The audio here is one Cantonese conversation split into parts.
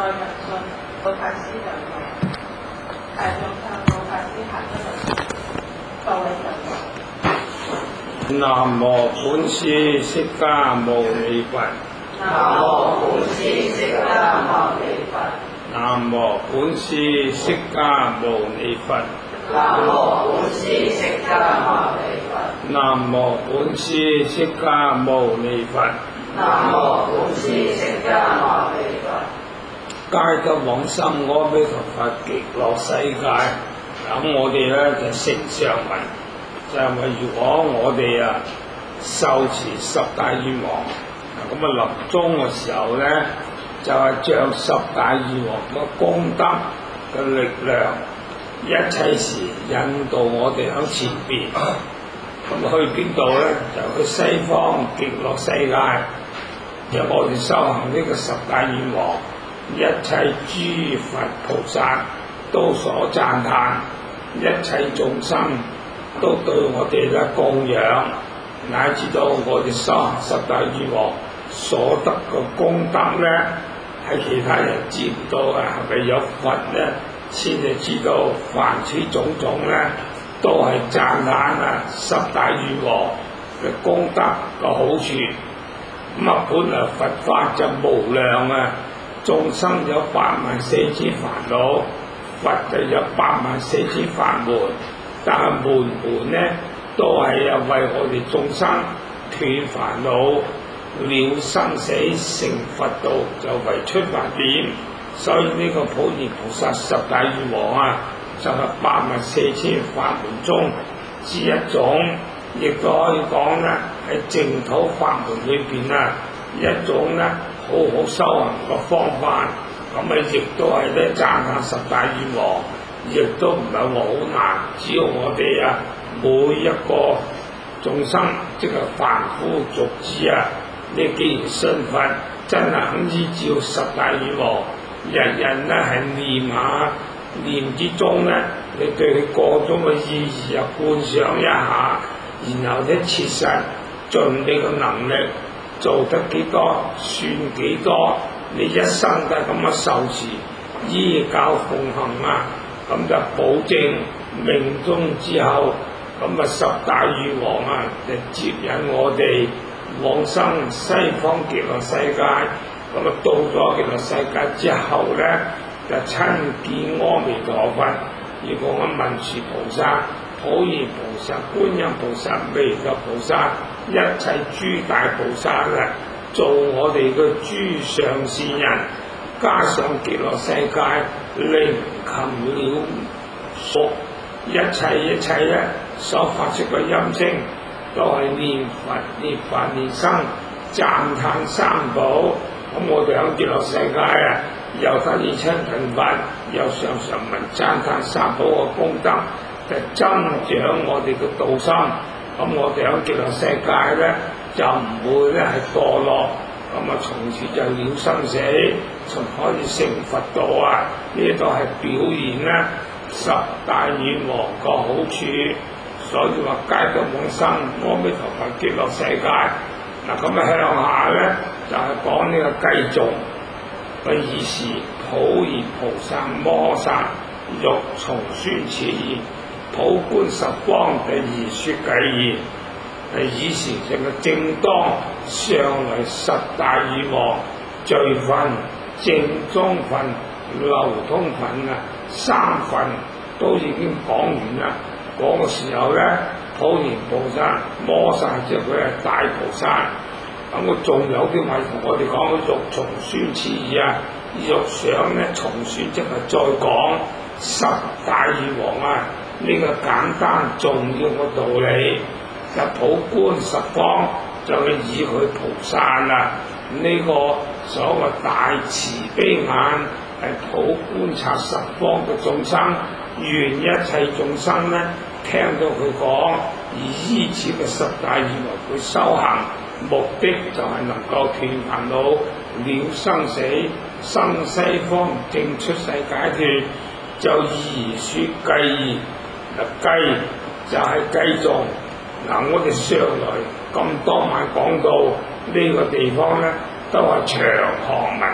在人信，老法師就話：大眾靠老法師行出嚟，各位就話： 南無本師釋迦牟尼佛。 南無本師釋迦牟尼佛。 南無本師釋迦牟尼佛。 南無本師釋迦牟尼佛。 南無本師釋迦牟尼佛。 南無本師釋迦牟尼佛。 皆得往生阿彌陀佛極樂世界。咁我哋咧就承上文，就係話如果我哋受持十大願王，咁臨終嘅時候咧，就係將十大願王嘅功德嘅力量，一切時引導我哋喺前邊。咁去邊度咧？就去西方極樂世界。由我哋修行呢個十大願王，一切諸佛菩薩都所讚歎，一切眾生都對我哋嘅供養，乃至到我哋修行十大願王所得嘅功德咧，係其他人知唔到嘅，係咪有佛咧先至知道？凡此種種咧，都係讚歎十大願王嘅功德嘅好處。咁本來佛法就無量眾生有84000煩惱，佛就有84000法門，但係門門咧都係為我哋眾生斷煩惱、了生死、成佛道，就為出發點。所以呢個普賢菩薩十大願王就係84000法門中之一種，亦都可以講咧喺淨土法門裏邊一種咧好好修行嘅方法。咁亦都係咧讚歎十大願王，亦都唔係話好難，只要我哋每一個眾生，即係凡夫俗子你既然信佛，真係肯依照十大願王，日日咧係念之中咧，你對佢各種嘅意義觀想一下，然後咧切實盡你嘅能力做得幾多算幾多，你一生都係咁受持依教奉行咁就保證命終之後，咁十大願王就接引我哋往生西方極樂世界。咁到咗極樂世界之後咧，就親見阿彌陀佛。如果我文殊菩薩、普賢菩薩、觀音菩薩、彌勒菩薩，一切諸大菩薩做我哋嘅諸上善人，加上極樂世界靈禽鳥獸，一切所發出嘅音聲，都係念佛、念法、念僧，讚歎三寶。咁我哋喺極樂世界又得以親近佛，又常常聞讚歎三寶嘅功德，就增長我哋嘅道心。咁我哋喺極樂世界咧，就唔會咧係墮落，咁從此就了生死，從可以成佛道呢度係表現咧十大願王個好處。所以話皆得往生阿彌陀佛極樂世界。咁向下咧就係講呢個繼續嘅意思。普賢菩薩摩薩欲重宣此言，普觀十方第二說偈言。以前成個正當上為十大願王，序分、正宗分、流通分三分都已經講完啦。嗰個時候咧，普賢菩薩摩薩即係佢係大菩薩。咁我仲有啲話同我哋講欲重宣此意欲想咧重宣，即係再講十大願王呢個簡單重要嘅道理。就普觀十方，就係以佢菩薩呢個所謂大慈悲眼，係普觀察十方嘅眾生，願一切眾生咧聽到佢講，而依此嘅十大願王去修行，目的就係能夠斷煩惱、了生死、生西方正出世解脫，就而說偈言。偈就係繼續。我哋上來咁多晚講到呢個地方咧，都係長行文，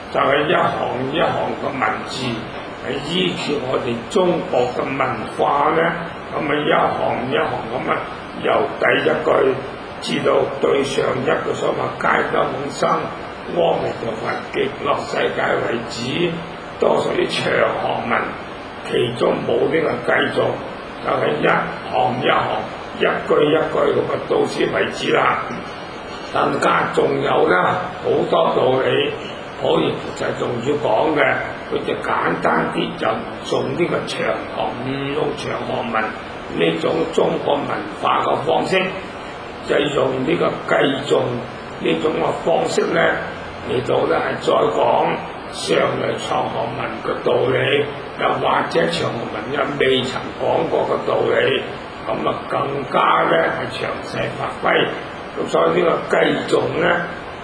就係一行一行嘅文字，係依照我哋中國嘅文化咧，咁啊一行一行咁啊，由第一句至到對上一個所謂皆得永生、阿彌陀佛、極樂世界為止，多數啲長行文，其中冇呢個繼續，就係一行一行、一句一句咁啊，到此為止啦。更加仲有咧好多道理，可以就仲要講嘅，佢就簡單啲，就唔用呢個長行，唔用長行文呢種中國文化嘅方式，就用呢個繼續呢種嘅方式咧嚟到咧係再講上嚟長行文嘅道理，又或者長行文又未曾講過嘅道理，咁啊更加咧係詳細發揮。咁所以呢個繼續咧，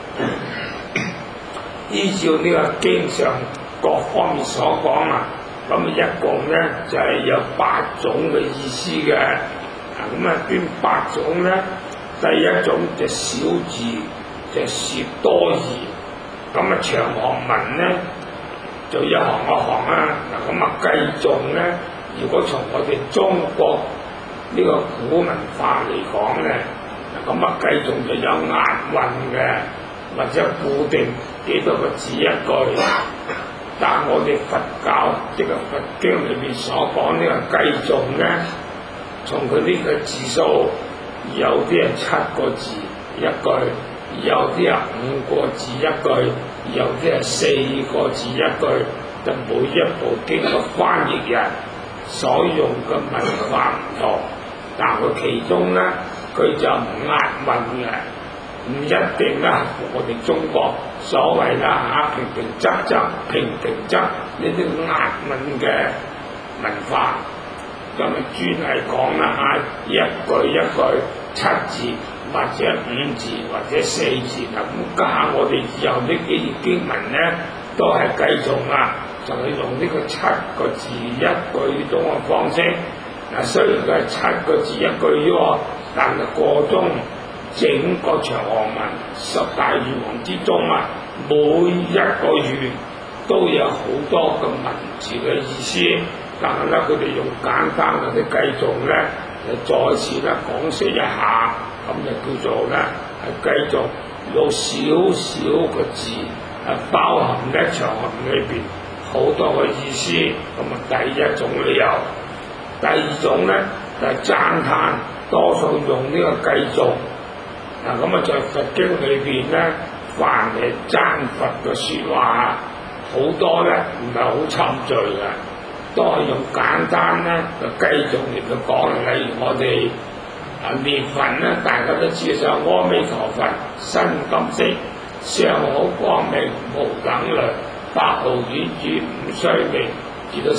依照呢個經上各方面所講啊，咁一共咧就係有8種嘅意思嘅。咁啊邊8種咧？第一種就少字，就涉多義。咁啊長行文咧就一行一行啦。嗱咁啊繼續咧，如果從我哋中國呢個古文化嚟講咧，咁啊繼續就有押韻嘅，或者固定幾多個字一句。但係我哋佛教即係佛經裏邊所講呢個繼續咧，從佢呢個字數，有啲係7個字一句，有啲係5個字一句，有啲係4個字一句。就每一部經嘅翻譯人所用嘅文化唔同，但佢其中咧，佢就唔押韻嘅，唔一定啦。我哋中國所謂啦平平仄仄、平平仄呢啲押韻嘅文化，咁啊專係講啦一句一句7字或者5字或者4字啦。咁加我哋以後呢幾頁經文咧，都係繼續啦，就係用呢個7個字一句呢種嘅方式。嗱，雖然佢係7個字一句啫，但係個中整個長行文10大願王之中啊，每一個願都有好多個文字嘅意思。但係咧，佢哋用簡單嘅啲繼續咧，再次咧講釋一下，咁就叫做咧係繼續有少少個字，係包含咧長行裏邊好多個意思。咁啊，第一種理由。第二種咧就係讚歎，多數用呢個繼續。嗱咁啊，在佛經裏邊咧，凡係讚佛嘅説話，好多咧唔係好侵罪嘅，都係用簡單咧就繼續嚟到講。例如我哋念佛咧，大家都知道阿彌陀佛身金色，相好光明無等量，百毫遠住無須名。至到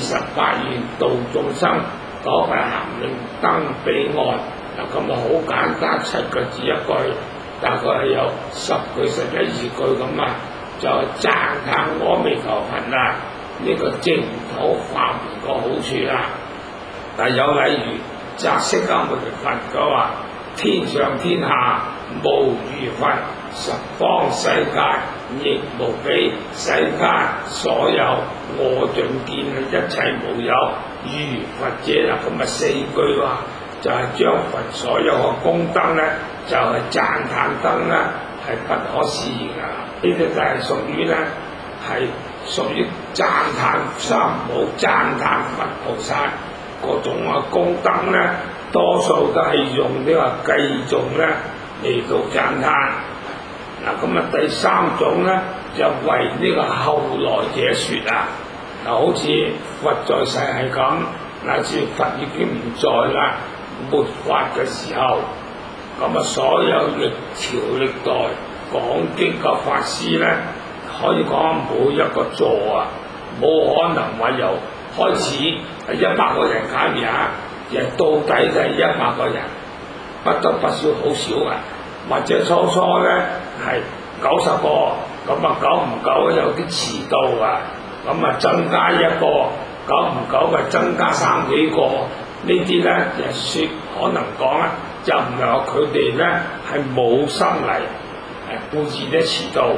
48願度眾生，嗰係行令登彼岸。嗱咁啊，好簡單7個字一句，大概係有10句、11、2句咁啊，就讚歎阿彌陀佛啊，呢個淨土法門個好處啦。但有例如擇釋迦牟尼佛嘅話，天上天下無如佛，十方世界亦無比，世間所有我盡見一切無有如佛者啦。咁啊4句話就係將佛所有嘅功德咧，就係讚歎燈啦，係不可思議噶。呢啲就係屬於咧，係屬於讚歎三寶、讚歎佛菩薩嗰種嘅功德咧，多數都係用呢個繼續咧嚟到讚歎。嗱咁啊，第三種咧就為呢個後來者説啊。嗱，好似佛在世係咁，乃至佛已經唔在啦，末法嘅時候，咁啊所有歷朝歷代講經嘅法師咧，可以講每一個座啊，冇可能話由開始係100個人解滅啊，而到底就係100個人，不多不少好少啊。或者初初咧係90個，咁啊久唔久有啲遲到啊，咁啊增加一個，久唔久咪增加3幾個，呢啲咧就説可能講咧，就唔係話佢哋咧係冇心嚟，故意咧遲到，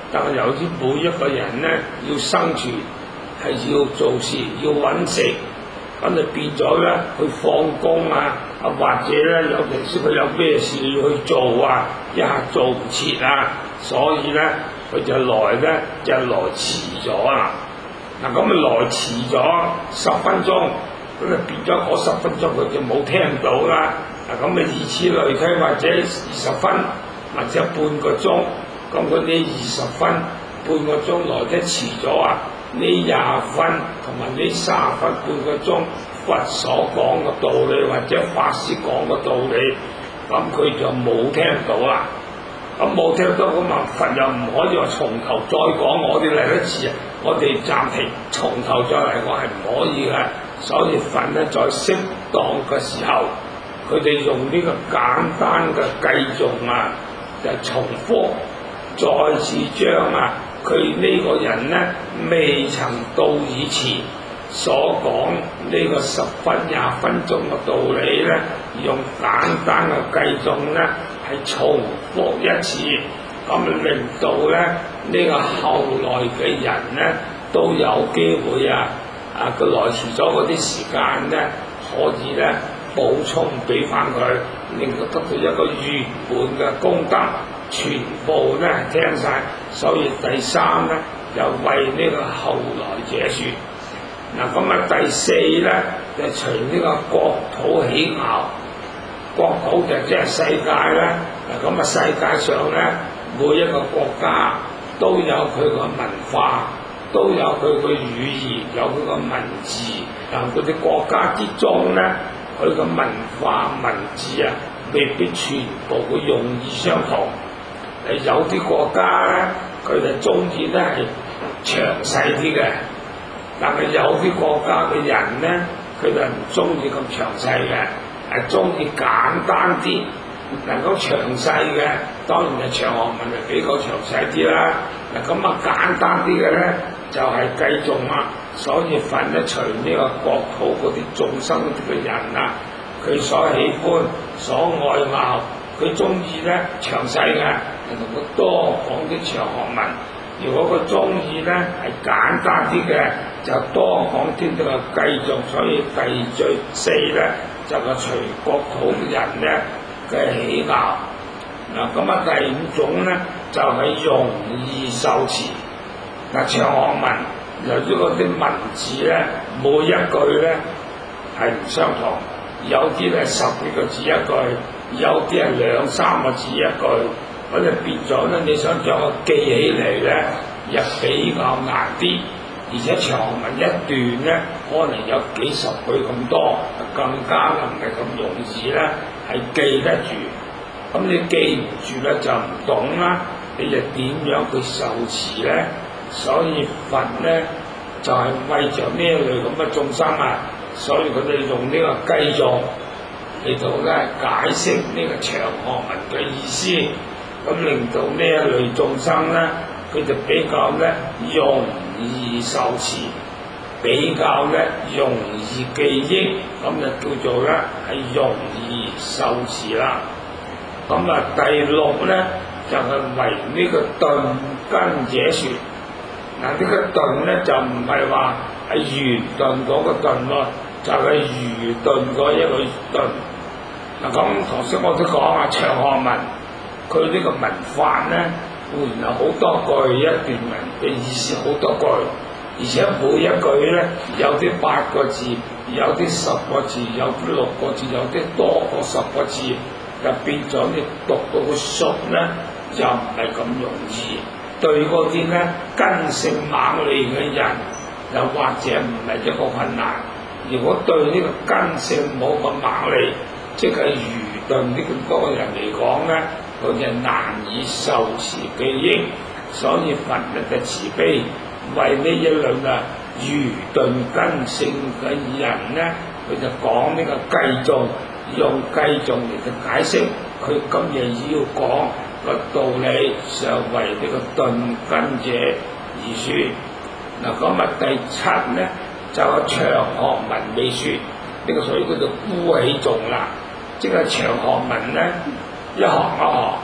但係由於每一個人咧要生存，係要做事，要揾食，咁就變咗咧，佢放工啊，或者咧有陣時佢有咩事要去做啊，一下做唔切啊，所以咧佢就來遲咗啊！嗱咁來遲咗10分鐘，咁就變咗嗰10分鐘佢就冇聽到啦。嗱咁以此類推，或者20分，或者半個鐘，咁佢呢20分半個鐘來得遲咗啊！呢20分同埋呢30分半個鐘，佛所講嘅道理或者法師講嘅道理，咁佢就冇聽到啦。咁冇聽到咁啊，佛又唔可以話從頭再講，我哋嚟得遲啊，我哋暫停從頭再嚟講係唔可以嘅。所以佛咧在適當嘅時候，佢哋用呢個簡單嘅計頌啊，就重複再次將啊佢呢個人咧未曾到以前所講呢個10分20分鐘嘅道理咧，用簡單嘅計頌咧係重複一次，咁令到咧呢個後來嘅人咧都有機會佢來遲咗嗰啲時間咧，可以咧補充俾翻佢，令佢得到一個圓滿嘅功德，全部咧聽晒。所以第3咧就為呢個後來者説。嗱咁啊第4咧就隨呢個國土起爻，國土就即係世界咧。嗱咁啊世界上咧每一個國家都有佢個文化，都有佢個語言，有佢個文字。但嗰啲國家之中咧，佢個文化文字啊，未必全部嘅用意相同。有啲國家咧，佢哋中意咧係詳細啲嘅，但係有啲國家嘅人咧，佢哋唔中意咁詳細嘅，係中意簡單啲。能夠詳細嘅，當然係長學問就比較詳細啲啦。嗱咁簡單啲嘅咧，就係計頌啦。所以佛咧隨呢個國土嗰啲眾生嗰啲嘅人啊，佢所喜歡、所愛貌，佢中意咧詳細嘅，同佢多講啲長學問。如果佢中意咧係簡單啲嘅，就多講啲呢個計頌。所以第4咧就係隨國土嘅人咧嘅喜樂。嗱咁第5種咧就係容易受持。嗱長學問由於嗰啲文字咧，每一句咧係唔相同，有啲咧10幾個字一句，有啲係2、3個字一句，咁就變咗咧，你想將佢記起嚟咧，又比較難啲。而且長學問一段咧，可能有幾十句咁多，更加唔係咁容易咧，係記得住。咁你記唔住咧就唔懂啦，你就點樣去受持咧？所以佛咧就係為着呢一類咁嘅眾生啊，所以佢哋用呢個計頌嚟到咧解釋呢個長學問嘅意思，咁令到呢一類眾生咧，佢就比較咧容易受持，比較咧容易記憶，咁就叫做咧係容易受持啦。咁第6咧就係為呢個頓根者説。嗱呢個頓咧就唔係話係圓頓嗰個頓咯，就係愚頓嗰一個頓。嗱咁頭先我都講長學問，佢呢個文法咧固然有好多句，一段文嘅意思好多句，而且每一句咧有啲8個字，有啲10個字，有啲6個字，有啲多過10個字，就變咗你讀到個熟咧，就唔係咁容易。對嗰啲咧根性猛利嘅人，又或者唔係一個困難。如果對呢個根性冇咁猛利，即係愚鈍呢咁多人嚟講咧，佢就難以受持記憶。所以佛嘅慈悲為呢一類愚鈍根性嘅人咧，佢就講呢個計頌，用計頌嚟嘅解釋佢今日要講個道理，上為呢個頓根者而説。嗱咁第7咧就係長學問未説，呢個所以叫做孤起頌啦。即係長學問咧，一學一學，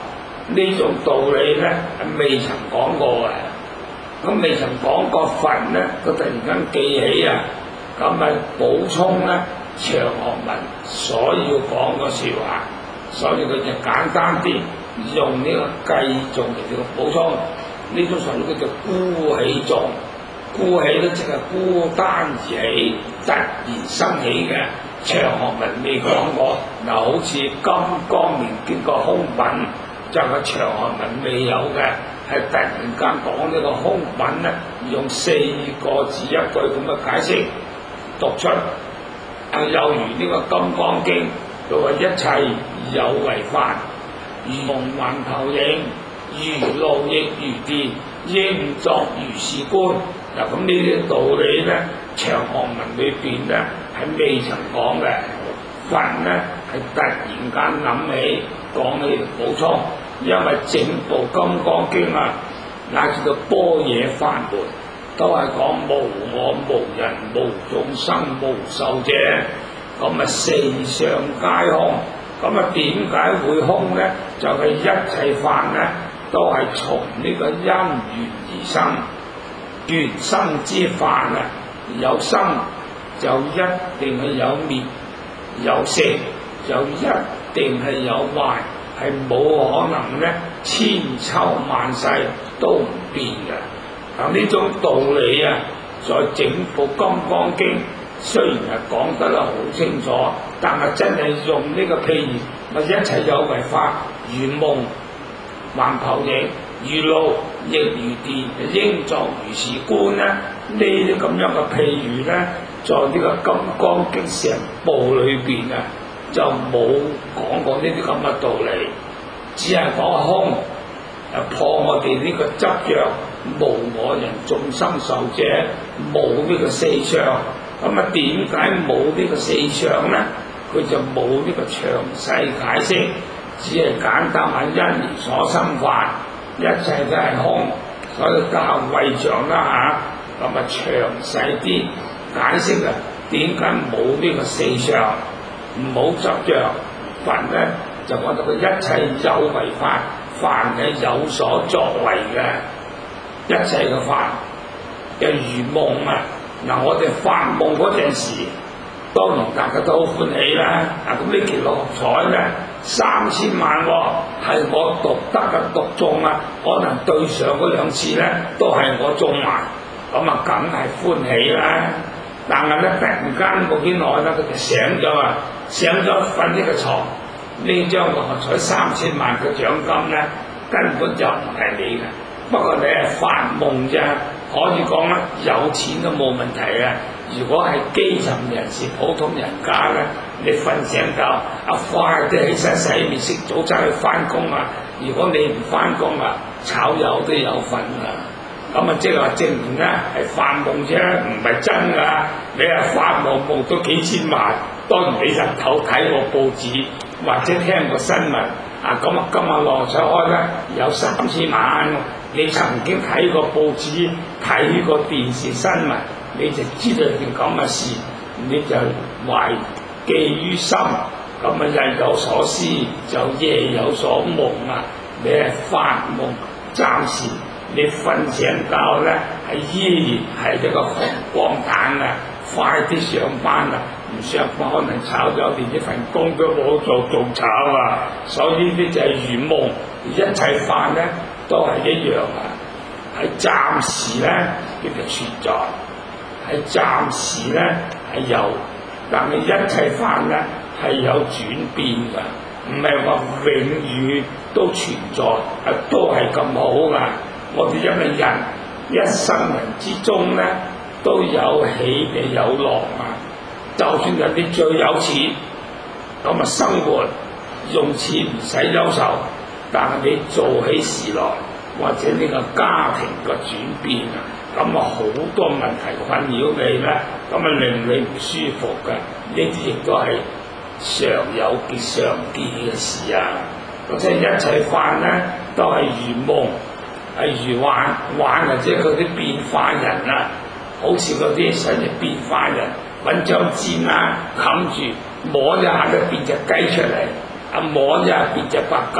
呢種道理咧係未曾講過嘅。咁未曾講過佛咧，佢突然間記起啊，咁咪補充咧長學文所要講嘅説話，所以佢就簡單啲用呢個繼續嚟呢個補充。呢種術語叫做孤起頌，孤起咧即係孤單而起，突然生起嘅。長學文未講過，嗱好似《金剛明經》個空品，就係長學文未有嘅，係突然間講呢個空品咧，用4個字一句咁嘅解釋讀出。又如呢個《金剛經》，佢話一切有為法，如夢幻投影，如露亦如電，應作如是觀。嗱咁呢啲道理咧，長學文裏邊咧係未曾講嘅，佛咧係突然間諗起講起嚟補充，因為整部《金剛經》啊，乃至到般若法門，都係講無我、無人、無眾生、無壽者，咁啊四相皆空。咁啊點解會空咧？就係一切法咧都係從呢個因緣而生。緣生之法啊，有生就一定係有滅，有成就一定係有壞，係冇可能咧千秋萬世都唔變嘅。嗱呢種道理啊，在整部《金剛經》雖然係講得好清楚，但係真係用呢個譬如咪一切有為法，如夢幻投影，如露亦如電，應作如是觀咧。呢啲咁樣嘅譬如咧，在呢個《金剛經》成部裏邊啊，就冇講過呢啲咁嘅道理，只係講空，破我哋呢個執着，無我人眾生壽者，冇呢個四相。咁啊，點解冇呢個四相咧？佢就冇呢個詳細解釋，只係簡單話因緣所生法。一切都係空，所以教慧長啦嚇，咁啊詳細啲解釋啊，點解冇呢個四相？唔好執着，佛咧就講到佢一切有為法，凡係有所作為嘅一切嘅法，就如夢啊！嗱，我哋發夢嗰陣時，當然大家都好歡喜啦。咁呢期六合彩咧3000萬喎，係我獨得嘅獨中啊！可能對上嗰2次咧都係我中埋，咁啊梗係歡喜啦。但係咧突然間冇幾耐咧，佢就醒咗啊！醒咗瞓呢個床，呢張六合彩3000萬嘅獎金咧根本就唔係你嘅，不過你係發夢啫。可以講啦，有錢都冇問題啊！如果係基層人士、普通人家咧，你瞓醒覺，快啲起身洗面食早餐去翻工啊！如果你唔翻工啊，炒魷都有份啊！咁啊，即係話證明咧係發夢啫，唔係真㗎。你係發夢夢到幾千萬，當然你日頭睇過報紙或者聽過新聞啊，咁啊今日六合彩開咧有3000萬。你曾經睇過報紙、睇過電視新聞，你就知道件咁嘅事，你就懷記於心，咁啊日有所思，就夜有所夢啊！你係發夢，暫時你瞓醒覺咧，係依然係一個紅光彈啊！快啲上班啊！唔上班可能炒咗，連一份工都冇做，仲炒啊！所以呢啲就係如夢，一切法咧都係一樣啊！係暫時咧叫做存在，係暫時咧係有，但係一切法咧係有轉變㗎，唔係話永遠都存在，都係咁好噶。我哋因為人一生人之中咧都有喜嘅有樂啊！就算人哋最有錢，咁啊生活用錢唔使憂愁，但係你做起事來，或者呢個家庭嘅轉變啊，咁啊好多問題困擾你咧，咁啊令你唔舒服嘅，呢啲亦都係常有結常見嘅事啊！咁即係一切法咧都係如夢，係如幻，幻或者嗰啲變化人啊，好似嗰啲新嘅變化人。揾張氈啊冚住，摸一下就變隻雞出嚟，摸一下變隻白鴿，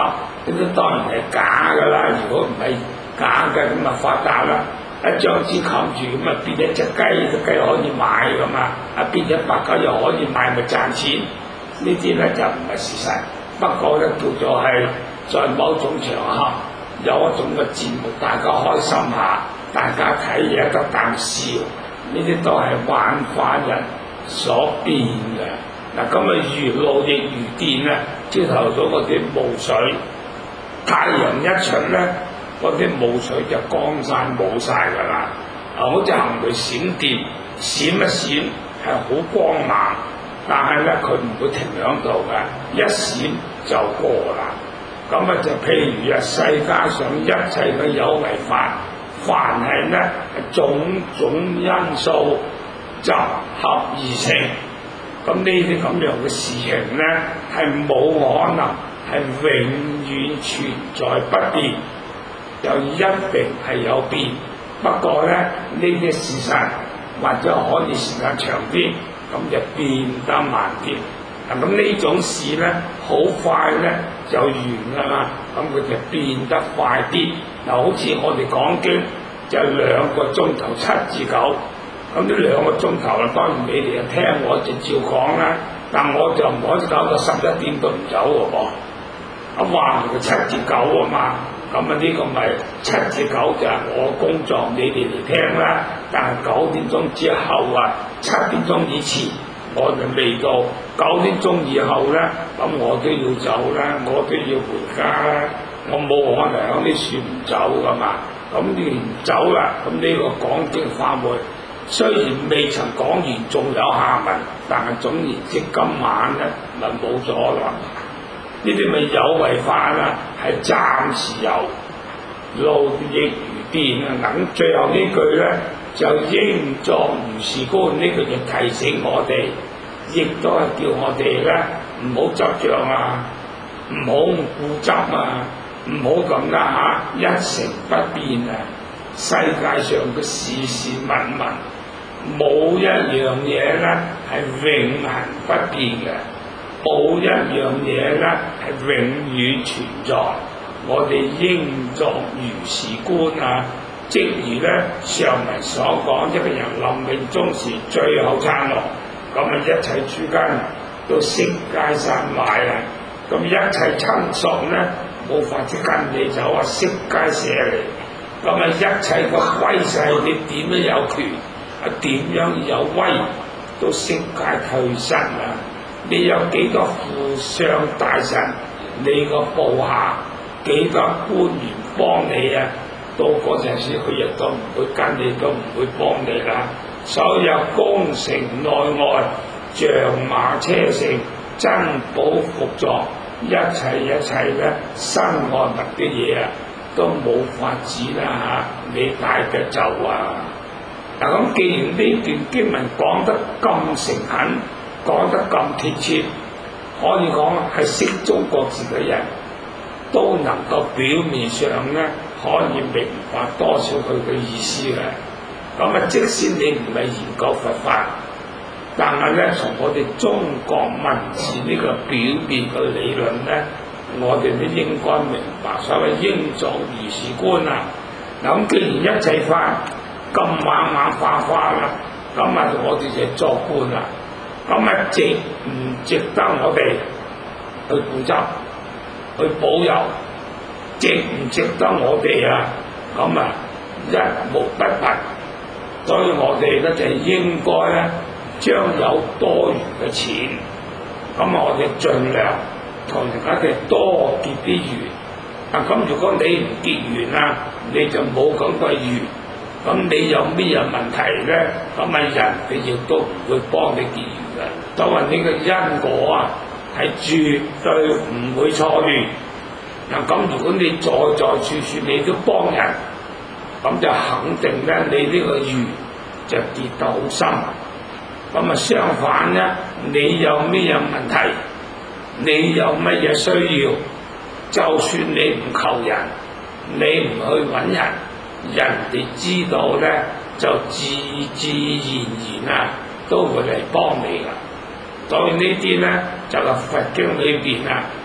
呢啲當然係假㗎啦。如果唔係假嘅，咁啊發達啦！一張紙冚住咁啊，變一隻雞，隻雞可以買㗎嘛？變隻白狗又可以買，咪賺錢？呢啲咧就唔係事實。不過咧叫做係在某種場合有一種嘅節目，大家開心下，大家睇嘢得啖笑，呢啲都係玩法人所變嘅。嗱咁啊，如露亦如電啊！朝頭早嗰啲霧水，太陽一出咧，嗰啲霧水就乾晒冇晒㗎啦。好似行雷閃電，閃一閃係好光猛，但係咧佢唔會停喺度㗎，一閃就過啦。咁啊就譬如啊，世界上一切嘅有為法，凡係咧種種因素集合而成。咁呢啲咁樣嘅事情咧，係冇可能係永遠存在不變，就一定係有變。不過咧，呢啲事實或者可以時間長啲，咁就變得慢啲。咁呢種事咧，好快咧就完㗎啦。咁佢就變得快啲。好似我哋講經就2個鐘頭7至9。咁呢2個鐘頭啦，當然你哋聽我就照講啦，但我就唔可以搞到11點都唔走嘅噃。話佢7至9啊嘛，咁啊呢個咪7至9就係我工作，你哋嚟聽啦。但係9點鐘之後啊，7點鐘以前我就未到，9點鐘以後咧，咁我都要走啦，我都要回家啦，我冇可能喺呢處唔走噶嘛。咁你唔走啦，咁呢個講經法會雖然未曾講完，仲有下文，但係總言之，今晚咧咪冇咗啦。呢啲咪有為法啦，係暫時有，露亦如電啊！咁最後呢句咧就應作如是觀，呢句就提醒我哋，亦都係叫我哋咧唔好執着啊，唔好固執啊，唔好咁啦嚇，一成不變啊！世界上嘅事事物物，冇一樣嘢咧係永恆不變嘅，冇一樣嘢咧係永遠存在。我哋應作如是觀啊！即如咧上文所講，一個人臨命終時最後撐落，咁啊一切諸根都悉皆散壞啦。咁一切親屬咧冇法子跟你走啊，悉皆捨離。咁啊一切個威勢，你點樣有權啊？點樣有威都悉皆退失啦。你有幾多副相大臣，你個部下幾多官員幫你啊？到嗰陣時，佢亦都唔會跟你，都唔會幫你啦。所有宮城內外、象馬車乘、珍寶伏座，一切咧身外物嘅嘢啊，都冇法子啦嚇，你帶得走啊！嗱咁，既然呢段經文講得咁誠懇，講得咁貼切，可以講係識中國字嘅人都能夠表面上咧可以明白多少佢嘅意思嘅。咁啊，即使你唔係研究佛法，但係咧從我哋中國文字呢個表面嘅理論咧，我哋都應該明白所謂應作如是觀啊。嗱咁，既然一切法咁猛猛化化啦，咁啊我哋就作觀啦。咁啊值唔值得我哋去固執、去保佑？值唔值得我哋啊？咁啊一毛不拔。所以我哋咧就應該咧將有多餘嘅錢，咁啊我哋盡量同人哋多結啲緣。咁如果你唔結緣啊，你就冇咁嘅緣。咁你有咩問題咧？咁啊人哋亦都唔會幫你結緣嘅。所謂呢個因果啊，係絕對唔會錯亂。咁如果你在處處你都幫人，咁就肯定咧你呢個緣就結得好深。咁啊相反咧，你有咩問題，你有乜嘢需要，就算你唔求人，你唔去揾人，人哋知道咧，就自然啊都會嚟幫你噶。所以呢啲咧就係佛經裏邊啊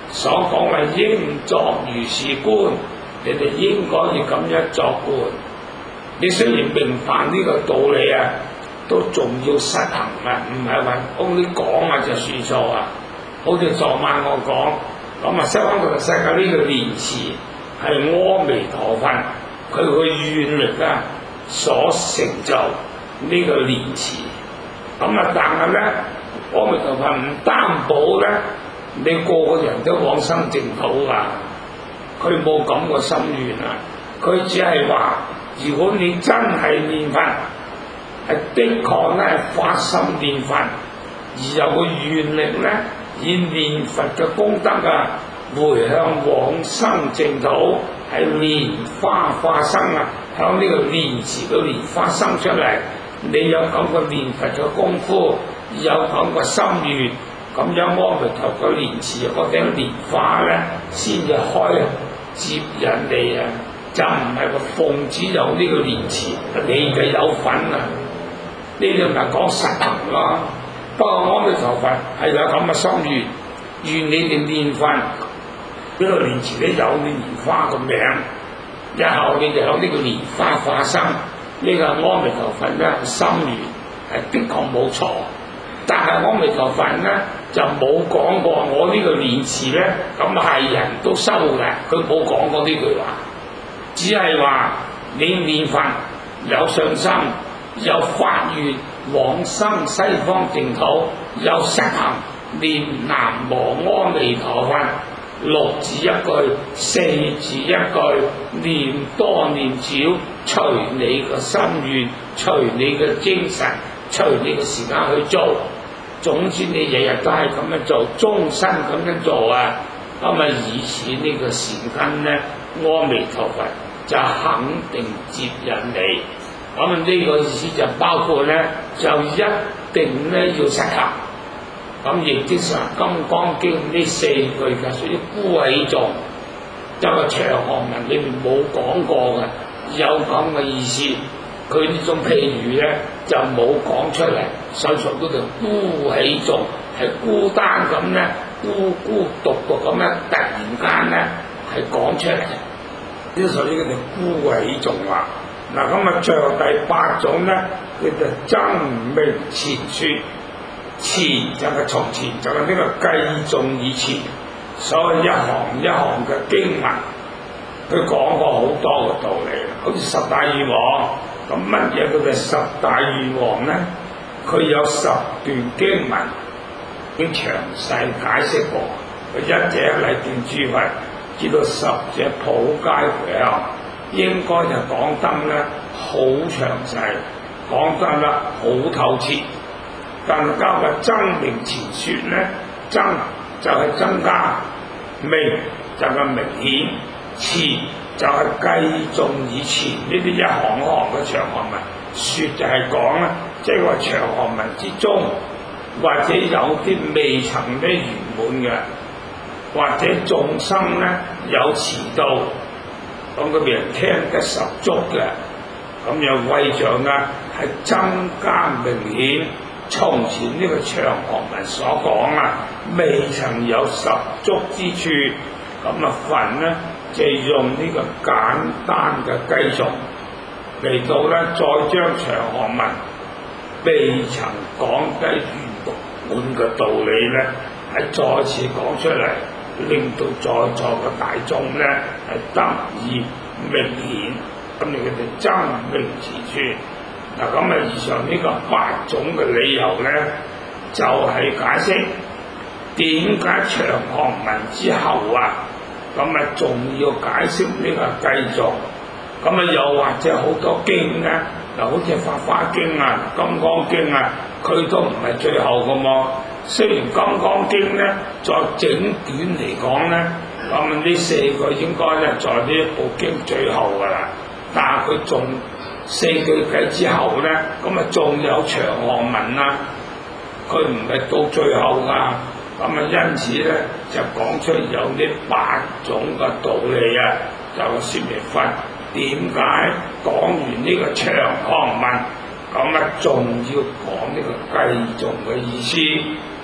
所講嘅應作如是觀，你哋應該要咁樣作觀。你雖然明白呢個道理啊，都仲要實行啊，唔係話你講啊就算數啊。好似昨晚我講，咁啊西方極樂世界呢個蓮池係阿彌陀佛佢個願力啊所成就呢個蓮池。咁啊，但係咧，阿彌陀佛唔擔保咧，你個個人都往生淨土噶，佢冇咁個心願啊，佢只係話，如果你真係念佛，係的確咧發心念佛，而有個願力咧，以念佛嘅功德啊，回向往生淨土，係蓮花化生啊，響呢個蓮池嘅蓮花生出嚟。你有咁個念佛嘅功夫，有咁個心願，咁樣阿彌陀佛蓮池嗰頂蓮花咧，先至開接引你啊！就唔係個奉旨有呢個蓮池，你就有份啊！呢啲咪講實行咯。不過阿彌陀佛係有咁嘅心願，願你哋念佛呢個蓮池咧有你蓮花個名，日後你就有呢個蓮花化生。呢個阿彌陀佛咧心願係的確冇錯，但係阿彌陀佛咧就冇講過我呢個蓮池咧咁係人都收嘅，佢冇講過呢句話，只係話你念佛有信心，有發願往生西方淨土，有實行念南無阿彌陀佛。6字一句，4字一句，念多念少，隨你個心願，隨你嘅精神，隨你嘅時間去做。總之你日日都係咁樣做，終身咁樣做啊！咁啊，以此呢個善根咧，阿彌陀佛就肯定接引你。咁啊，呢個意思就包括咧，就一定咧要實行。咁亦即係《金剛經》呢4句嘅屬於孤起頌，有個長行文裏面冇講過嘅，有咁嘅意思。佢呢種譬如咧就冇講出嚟，所以屬於叫孤起頌，係孤單咁咧，孤孤獨獨咁咧，突然間咧係講出嚟。呢屬於叫做孤起頌話。嗱咁啊，最後第8種咧，叫做爭明前説。前就係從前，就係呢個計頌以前，所謂一行一行嘅經文，佢講過好多嘅道理，好似十大願王。咁乜嘢叫做十大願王咧？佢有10段經文已經詳細解釋過。佢一者嚟見諸佛，知道10者普皆迴向，應該就講得咧好詳細，講得咧好透徹。但係交個增明前説咧，增就係增加，明就係明顯，前就係計頌以前呢啲一行一行嘅長行文，説就係講咧，即係話長行文之中，或者有啲未曾咩圓滿嘅，或者眾生咧有遲到，咁佢俾人聽得十足嘅，咁又為著啊係增加明顯。從前呢個長行文所講啊，未曾有十足之處，咁啊佛咧就用呢個簡單嘅計頌嚟到咧，再將長行文未曾講得圓滿嘅道理咧，係再次講出嚟，令到在座嘅大眾咧係得以明顯，咁你佢哋爭明前説。嗱咁啊，以上呢個8種嘅理由咧，就係解釋點解長行文之後啊，咁啊仲要解釋呢個計頌。咁啊又或者好多經咧，又好似《法華經》啊、《金剛經》啊，佢都唔係最後嘅嘛。雖然《金剛經》咧，在整卷嚟講咧，咁啊呢4個應該咧在呢一部經最後噶啦，但係佢仲4句偈之後咧，咁啊仲有長行文啊，佢唔係到最後噶，咁啊因此咧就講出有呢8種嘅道理啊，就説明佛點解講完呢個長行文，咁啊仲要講呢個計頌嘅意思，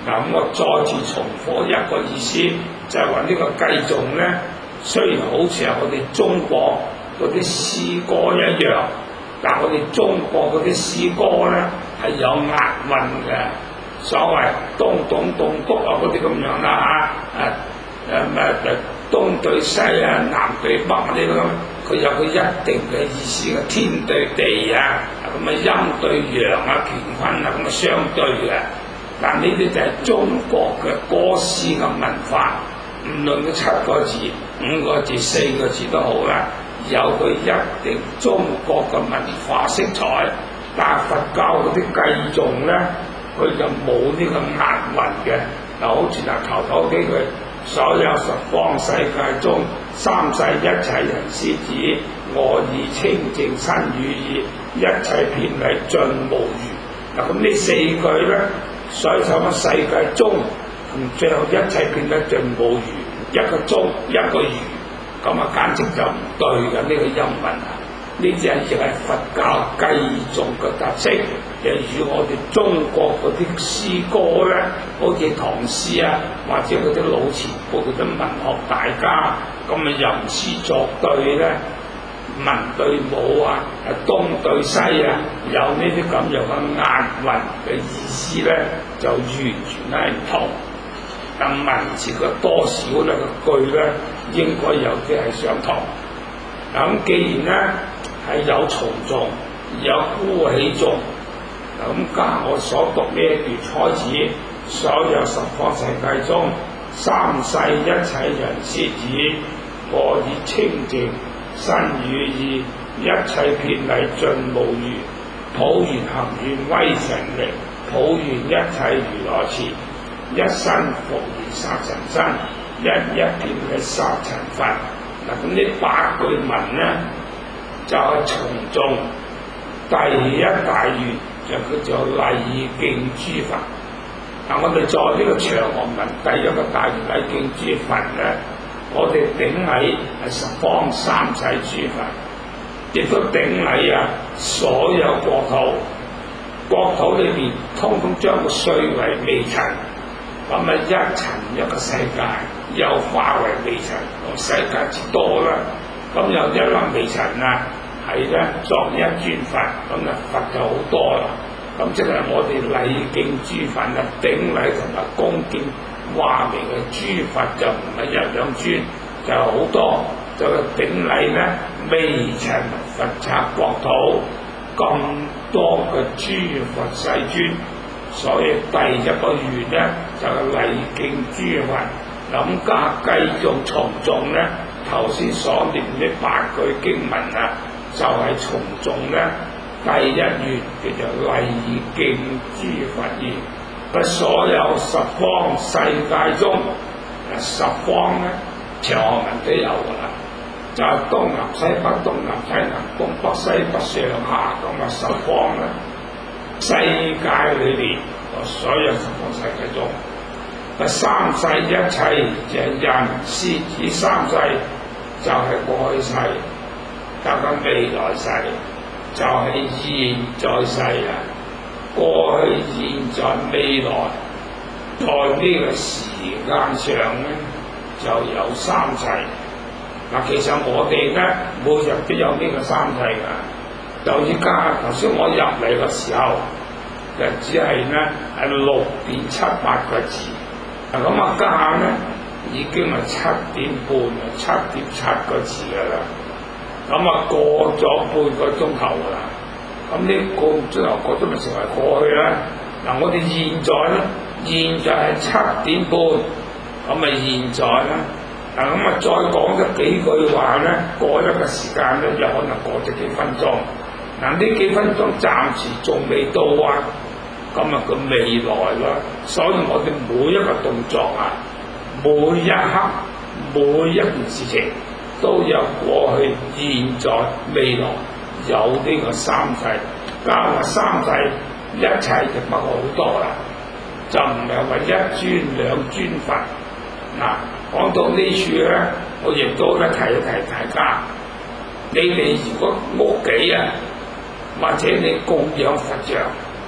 嗱，咁我再次重複一個意思，就係話呢個計頌咧，雖然好似係我哋中國嗰啲詩歌一樣，但我哋中國嗰啲詩歌咧係有押韻嘅，所謂東東東篤啊嗰啲咁樣啦東對西啊，南對北嗰啲咁，佢有佢一定嘅意思嘅，天對地啊，咁啊陰對陽啊，乾坤啊，咁啊相對嘅。但呢啲就係中國嘅歌詩嘅文化，唔論佢7個字、5個字、4個字都好啦，有佢一定中國嘅文化色彩。但係佛教嗰啲計頌咧，佢就冇呢個押韻嘅。嗱，好似頭幾句，所有十方世界中，三世一切人師子，我以清淨身語意，一切遍禮盡無餘。嗱，咁呢4句咧。所以什麼世界中同最後一切變得盡無餘，一個中一個餘，咁啊簡直就唔對嘅呢個音韻啊！呢只亦係佛教計頌嘅特色，又與我哋中國嗰啲詩歌咧，好似唐詩啊，或者嗰啲老前輩嗰啲文學大家，咁啊吟詩作對咧。文對武啊，東對西啊，有呢啲咁樣嘅押韻嘅意思咧，就完全係唔同。但文字嘅多少咧個句咧，應該有啲係相同。咁既然咧係有重頌，有孤起頌，咁加我所讀呢一段開始，所有十方世界中，三世一切人師子，我以清淨身語意，一切遍禮盡無餘，普賢行願威神力，普願一切如來前，一身復現殺塵身，一片嘅殺塵佛。嗱，咁呢8句文咧，就係重頌第一大願，就叫做禮敬諸佛。嗱，我哋在呢個長行文第一個大願禮敬諸佛咧。我哋頂禮係十方三世諸佛，亦都頂禮啊所有國土裏邊通通將佢碎為微塵，咁啊一塵一個世界，又化為微塵，世界之多啦。咁有一粒微塵啊，係咧作一尊佛，咁啊佛就好多啦。咁即係我哋禮敬諸佛啊，頂禮同埋恭敬。話明嘅諸佛就唔係1、2尊，就好多，就頂禮咧微塵佛剎國土咁多嘅諸佛世尊，所以第一個願咧就係禮敬諸佛。咁加繼續重頌咧，頭先所念呢8句經文啊，就係重頌咧第一願叫做禮敬諸佛願。所有十方世界中，十方咧，長行文都有噶啦，就係東南西北、東南西南、東北西北上下咁啊十方咧，世界裏邊所有十方世界中，三世一切就係人師子三世，就係過去世，就係未來世，就係現在世啊！過去、現在、未來，在呢個時間上咧，就有三世。嗱，其實我哋咧每日都有呢個三世㗎。就依家頭先我入嚟嘅時候，就只係咧係6點7、8個字。咁啊家咧已經係7點半、7點7個字㗎啦。咁啊過咗半個鐘頭㗎啦。咁呢個鐘頭過咗咪成為過去啦。嗱，我哋現在咧，現在係7點半，咁咪現在啦。嗱，咁啊再講咗幾句話咧，過一個時間咧，有可能過咗幾分鐘。嗱，呢幾分鐘暫時仲未到啊，咁啊個未來啦。所以我哋每一個動作啊，每一刻、每一件事情都有過去、現在、未來。有呢個三世，加埋三世，一切就不過好多啦，就唔係話1尊2尊佛。嗱，講到呢處咧，我亦都咧提一提大家，你哋如果屋企啊，或者你供養佛像，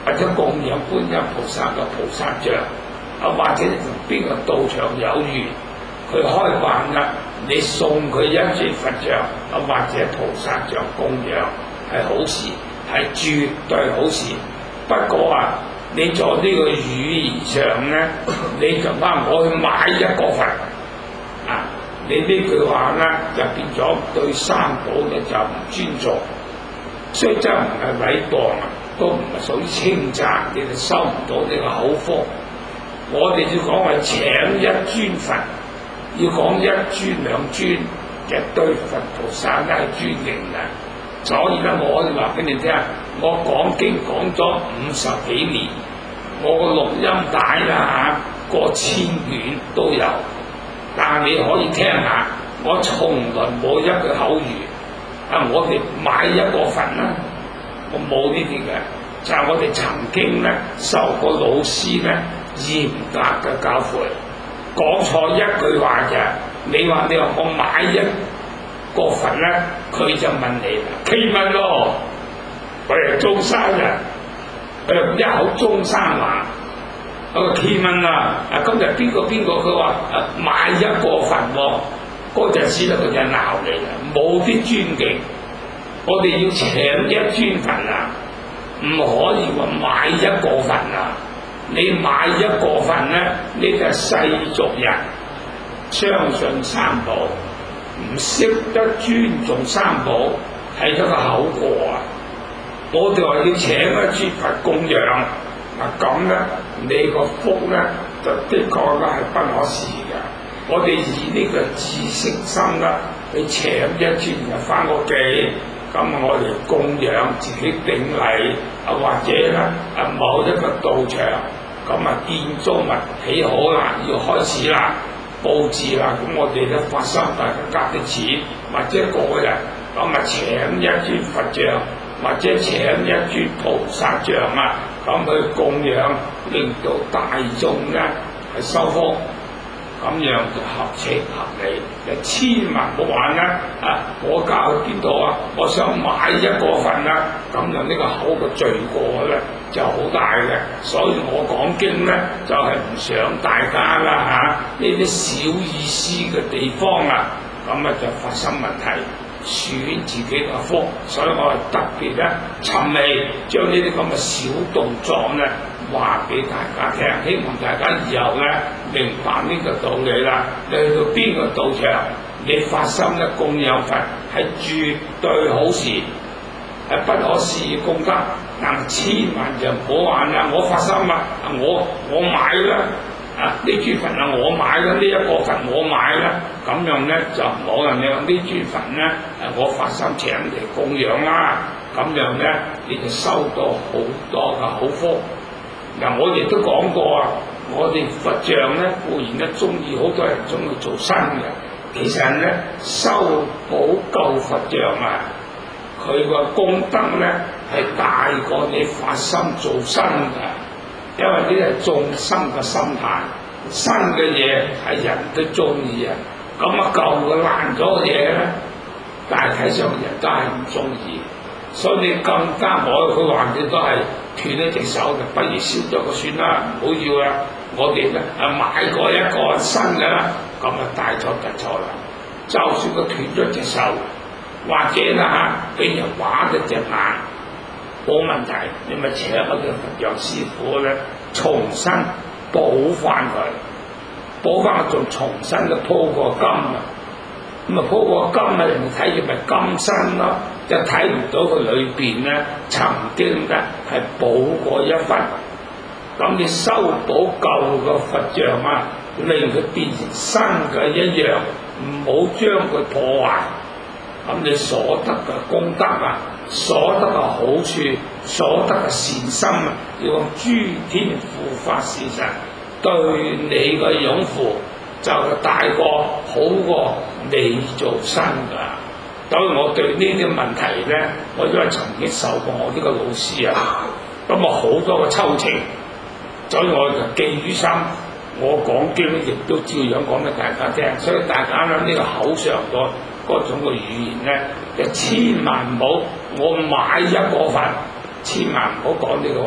或者供養觀音菩薩嘅菩薩像，或者同邊個道場有緣，佢開辦啦，你送佢一尊佛像，或者菩薩像供養係好事，係絕對好事。不過你做呢個語言上咧，你就話我去買一個佛你呢句話咧就變咗對三寶嘅就唔尊重，雖則唔係毀謗都唔係屬於稱讚，你哋收唔到呢個口福。我哋要講係請一尊佛，要講一尊兩尊，就對佛菩薩都係尊敬嘅。所以咧，我就話俾你聽，我講經講咗50幾年，我個錄音帶啦過1000卷都有。但係你可以聽下，我從來冇一句口語我哋買一個佛啦，我冇呢啲嘅。就係我哋曾經咧受過老師咧嚴格嘅教誨，講錯一句話嘅，你話我買一個佛咧，佢就問你啦，奇問咯，我係中山人，一口中山話。奇問今日邊個佢話買一個佛喎，嗰陣時咧佢就鬧你啦，冇啲尊敬。我哋要請一尊佛唔可以話買一個佛你買一個佛咧，你就係世俗人，相信三寶，唔識得尊重三寶，係一個口過我哋話要請一尊佛供養。咁咧，你個福咧就的確咧係不可思議嘅。我哋以呢個自誠心啦，去請一尊就返屋企，咁我哋供養自己頂禮或者咧某一個道場，咁建築物起好啦，要開始啦，佈置啦，咁我哋咧發心大家夾啲錢，或者個人咁請一尊佛像，或者請一尊菩薩像咁去供養，令到大眾咧係收福，咁樣就合情合理。就千萬唔好玩我教去邊度我想買一個佛咁樣呢個口嘅罪過咧就好大嘅。所以我講經咧就係唔想大家啦呢啲小意思嘅地方咁就發生問題。損自己嘅福，所以我係特別咧尋味將呢啲咁嘅小動作咧話俾大家聽，希望大家以後咧明白呢個道理啦。你去到邊個道場，你發心咧供養佛係絕對好事，係不可思議功德。但千萬就唔好話我發心我買啦。呢尊佛我買啦，呢一個佛我買啦，咁樣咧就唔好啦。你話呢尊佛咧我發心請嚟供養啦，咁樣咧你就收到好多嘅好福。我亦都講過我哋佛像咧固然咧中意，好多人中意做新嘅，其實咧修補舊佛像佢個功德咧係大過你發心做新嘅。因為呢係眾生嘅心態，新嘅嘢係人都中意咁舊嘅爛咗嘅嘢咧，大體上人都係唔中意，所以你更加冇佢話你都係斷咗隻手嘅，不如燒咗佢算啦，唔好要啦。我哋咧買過一個新嘅啦，咁大錯特錯啦。就算佢斷咗隻手，或者俾人畫咗隻眼。冇問題，你咪請一個佛像師傅咧，重新補翻佢，補翻仲重新嘅鋪過金咁鋪過金人哋睇住咪金身咯，就睇唔到佢裏邊咧曾經咧係補過一分。咁你修補舊嘅佛像令佢變成新嘅一樣，唔好將佢破壞。咁你所得嘅功德所得嘅好處，所得嘅善心要用諸天護法善神對你嘅擁護，就大過好過你做新噶。所以我對呢啲問題咧，我因為曾經受過我呢個老師咁好多嘅抽情，所以我就記於心。我講經亦都照樣講俾大家聽，所以大家呢個口上嗰種嘅語言咧，就千萬唔好我買一個佛，千萬唔好講呢個話，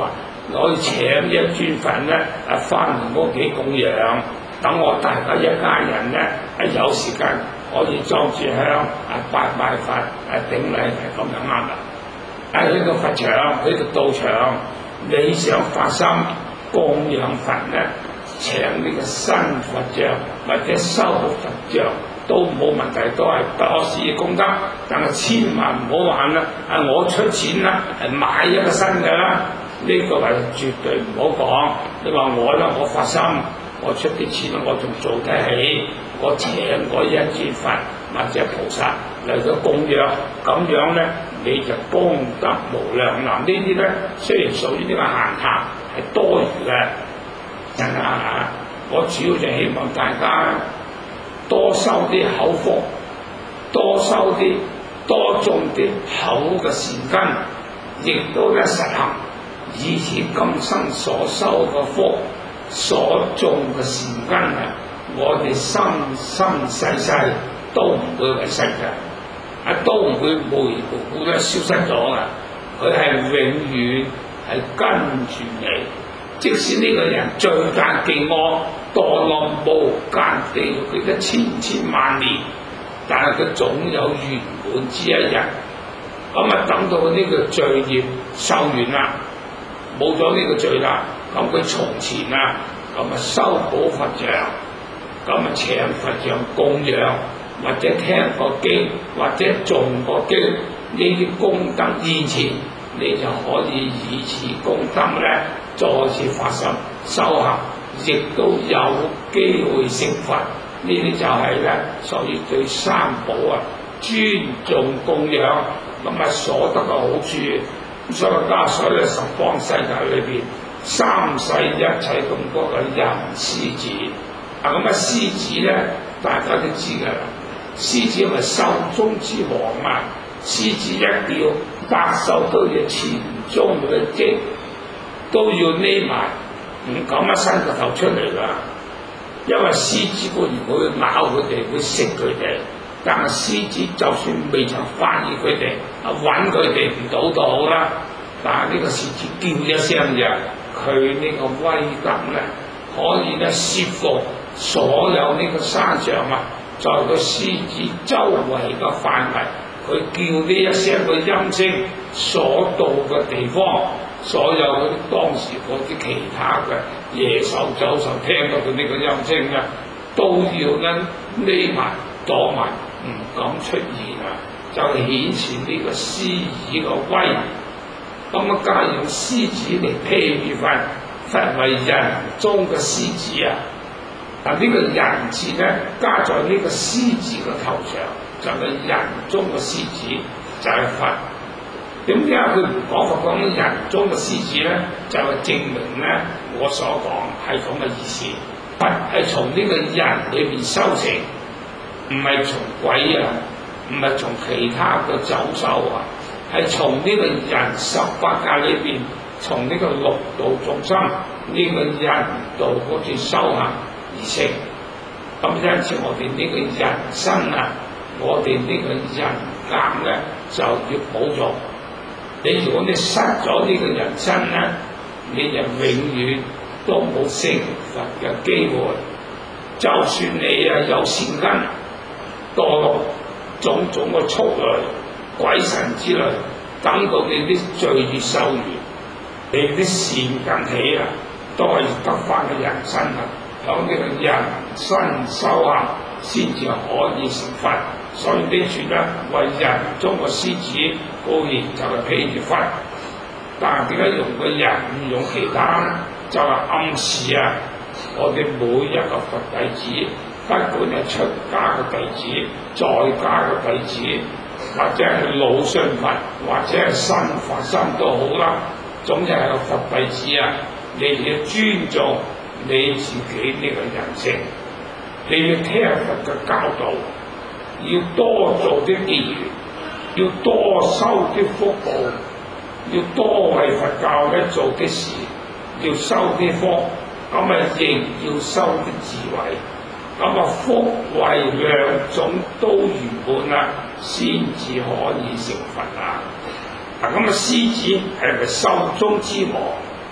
我請一尊佛咧翻嚟屋企供養，等我大家一家人咧有時間可以裝住香拜拜佛頂禮係咁樣啱啦。去到佛場，去到道場，你想發心供養佛咧，請呢個新佛像或者修佛像都冇問題，都係多事功德。但係千萬唔好玩啦！我出錢啦，買一個新嘅啦，呢個係絕對唔好講。你話我咧，我發心，我出啲錢，我仲做得起，我請嗰一尊佛或者菩薩嚟到供養，咁樣咧你就功德無量。嗱，呢啲咧雖然屬於呢個閒談，係多餘嘅，真係我主要就希望大家多修啲口福，多修啲，多種啲口嘅善根，亦都咧實行以前今生所修嘅福，所種嘅善根我哋生生世世都唔會遺失嘅，都唔會無緣無故咧消失咗嘅，佢係永遠係跟住你。即使呢個人罪奸極惡，墮落無間地獄嘅千萬年，但係佢總有圓滿之一日。等到呢個罪業受完啦，冇咗呢個罪啦，咁佢從前修補佛像，請佛像供養，或者聽個經，或者誦個經，呢啲功德現前，你就可以以此功德咧，再次發心修行，亦都有機會成佛。呢啲就係咧，所以對三寶尊重供養，所得嘅好處。所以加上咧十方世界裏邊，三世一切咁多嘅人獅子，獅子咧大家都知㗎啦，獅子係獸中之王啊！獅子一叫，百獸都要前中嘅即，都要匿埋，唔敢伸個頭出嚟㗎。因為獅子固然會咬佢哋，會食佢哋，但係獅子就算未曾發現佢哋，揾佢哋唔到都好啦。但係呢個獅子叫一聲啫，佢呢個威德咧，可以咧攝服所有呢個山上在個獅子周圍嘅範圍，佢叫呢一聲嘅音聲所到嘅地方，所有嗰啲當時嗰啲其他嘅野獸走獸聽到佢呢個音聲都要咧匿埋躲埋，唔敢出現就顯示呢個獅子嘅威。加用獅子嚟譬喻佛，佛為人中嘅獅子但呢個人字咧加在呢個獅子嘅頭上，就係人中嘅獅子，就係佛。點解佢唔講佛講人中嘅獅子咧？就係證明咧，我所講係咁嘅意思。佛係從呢個人裏邊修成，唔係從鬼唔係從其他嘅走獸係從呢個人十法界裏邊，從呢個六道眾生呢個人道嗰處修行而成。因此我哋呢個人生我哋呢個人格咧就要保重。如果你失咗呢個人生你就永遠都冇成佛嘅機會。就算你有善根，墮落種種嘅畜類、鬼神之類，等到你啲罪孽受完，你啲善根起都係得翻嘅人生響呢個人生修行先至可以成佛。所以呢處為人中嘅獅子，固然就係譬喻佛，但係點解用個人唔用其他？就係暗示我哋每一個佛弟子，不管係出家嘅弟子、在家嘅弟子，或者係老信佛，或者係新發心都好啦。總之係個佛弟子你要尊重你自己呢個人性，你要聽佛嘅教導，要多做啲結緣，要多修啲福報，要多為佛教做啲事，要修啲福，亦要修啲智慧。福慧兩種都圓滿先至可以成佛獅子係咪獸中之王？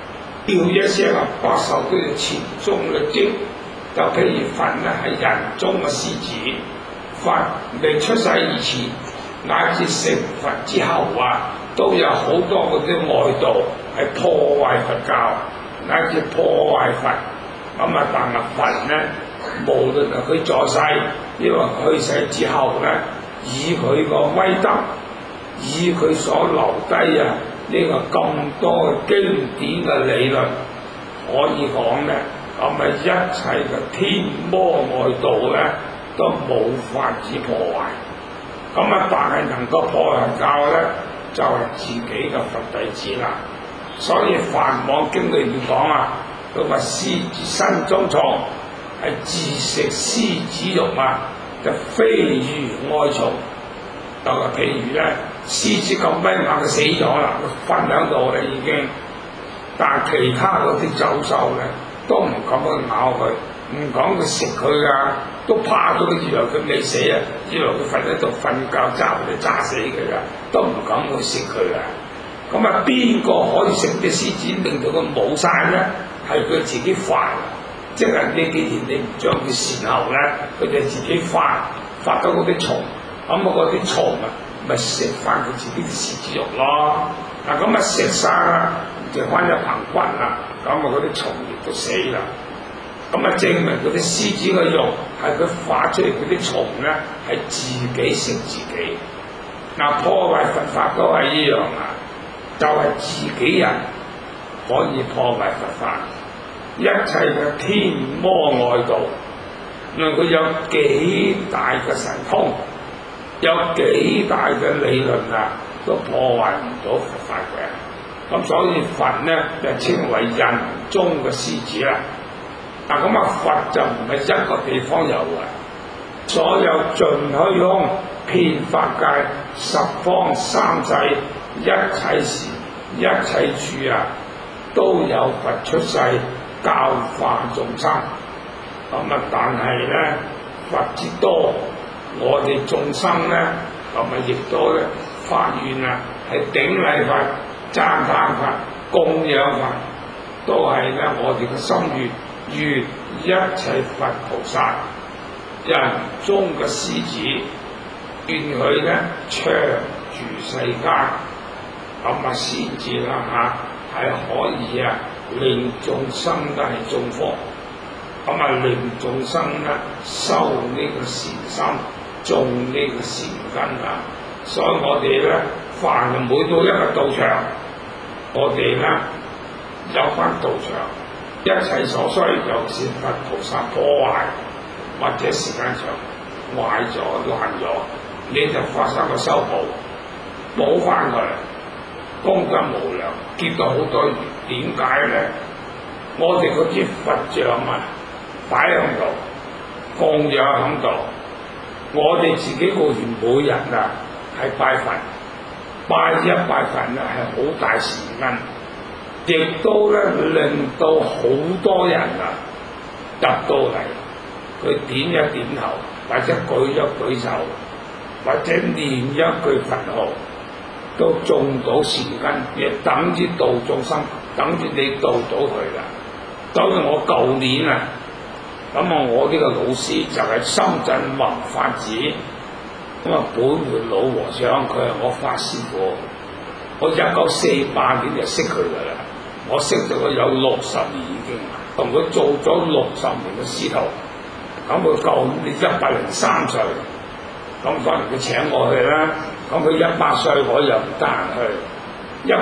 叫一聲啊，百獸都要前中力精。就譬如佛咧係人中嘅獅子，佛未出世以前，乃至成佛之後啊，都有好多嗰啲外道係破壞佛教，乃至破壞佛。咁啊，但係佛咧，無論係佢在世，抑或去世之後咧，以佢個威德，以佢所留低啊呢個咁多嘅經典嘅理論，可以講咧。咁啊，一切嘅天魔外道咧，都冇法子破壞。咁啊，但係能夠破壞教咧，就係自己嘅佛弟子啦。所以《梵網經》裏面講啊，佢話獅子身中蟲，係自食獅子肉啊，就非如愛蟲。就係譬如咧，獅子咁威猛，佢死咗啦，佢瞓喺度啦已經。但係其他嗰啲走獸咧，都唔敢去咬佢，唔講佢食佢噶，都怕到佢以為佢未死啊，以為佢瞓喺度瞓覺揸佢揸死佢噶，都唔敢去食佢噶。咁啊，邊個可以食啲獅子令到佢冇晒咧？係佢自己發，即係呢幾年你唔將佢善後咧，佢就自己發到嗰啲蟲，咁啊嗰啲蟲啊，咪食翻佢自己啲獅子肉咯。嗱咁啊食晒啦，剩翻一棚骨啦。咁啊！嗰啲蟲亦都死啦。咁啊，證明嗰啲獅子嘅肉係佢發出嚟嗰啲蟲咧，係自己食自己。嗱，破壞佛法都係一樣啊，就係自己人可以破壞佛法。一切嘅天魔外道，無論佢有幾大嘅神通，有幾大嘅理論啊，都破壞唔到佛法嘅。咁所以佛咧就稱為人中嘅獅子啦。嗱咁啊，佛就唔係一個地方有嘅，所有盡虛空、遍法界、十方三世、一切時、一切處啊，都有佛出世教化眾生。咁啊，但係咧佛之多，我哋眾生咧咁啊，亦都咧發願啊，係頂禮佛。讚歎佛、供養佛，都係咧我哋嘅心願，願一切佛菩薩人中嘅獅子，願佢咧長住世間，咁啊先至啦嚇，係可以啊令眾生都係眾福，咁啊令眾生咧修呢個善心，種呢個善根啊，所以我哋咧凡係每到一個道場。我哋咧有翻道場，一切所需，尤其是佛菩薩破壞或者時間長壞咗爛咗，你就發生個修補，補翻佢，功德無量，結到好多緣。點解咧？我哋嗰支佛像啊，擺喺度，供養喺度，我哋自己個原每人啊係拜佛。拜佛啊，係好大善根，亦都咧令到好多人啊入到嚟，佢點一點頭，或者舉一舉手，或者念一句佛號，都種到善根，亦等於度眾生，等於你度到佢啦。所以我舊年啊，咁啊我呢個老師就係深圳弘法寺。咁啊，本活老和尚佢係我法師傅，我1948年就識佢噶啦，我識咗佢有60年已經，同佢做咗60年嘅師徒。咁佢舊年103歲，咁當然佢請我去啦。咁佢100歲我又唔得閒去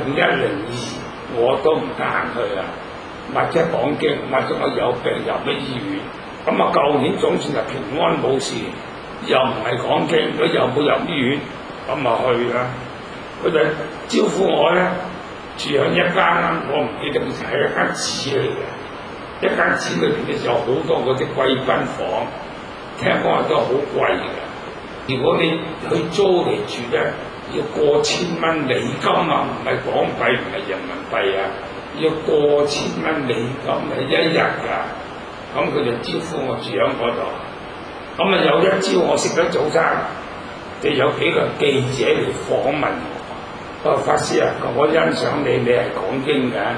，101、02我都唔得閒去啊，或者講經，或者我有病入咗醫院。咁啊，舊年總算係平安冇事。又唔係講經，佢又冇入醫院，咁啊去啦。佢就招呼我咧，住喺一間，我唔記得係一間寺嚟嘅。一間寺裏邊咧有好多嗰啲貴賓房，聽講話都好貴嘅。如果你去租嚟住咧，要過千蚊美金啊，唔係港幣，唔係人民幣啊，要過千蚊美金啊一日㗎。咁佢就招呼我住喺嗰度。咁啊有一朝我食咗早餐，就有幾個記者嚟訪問我。法師啊，我欣賞你係講經嘅，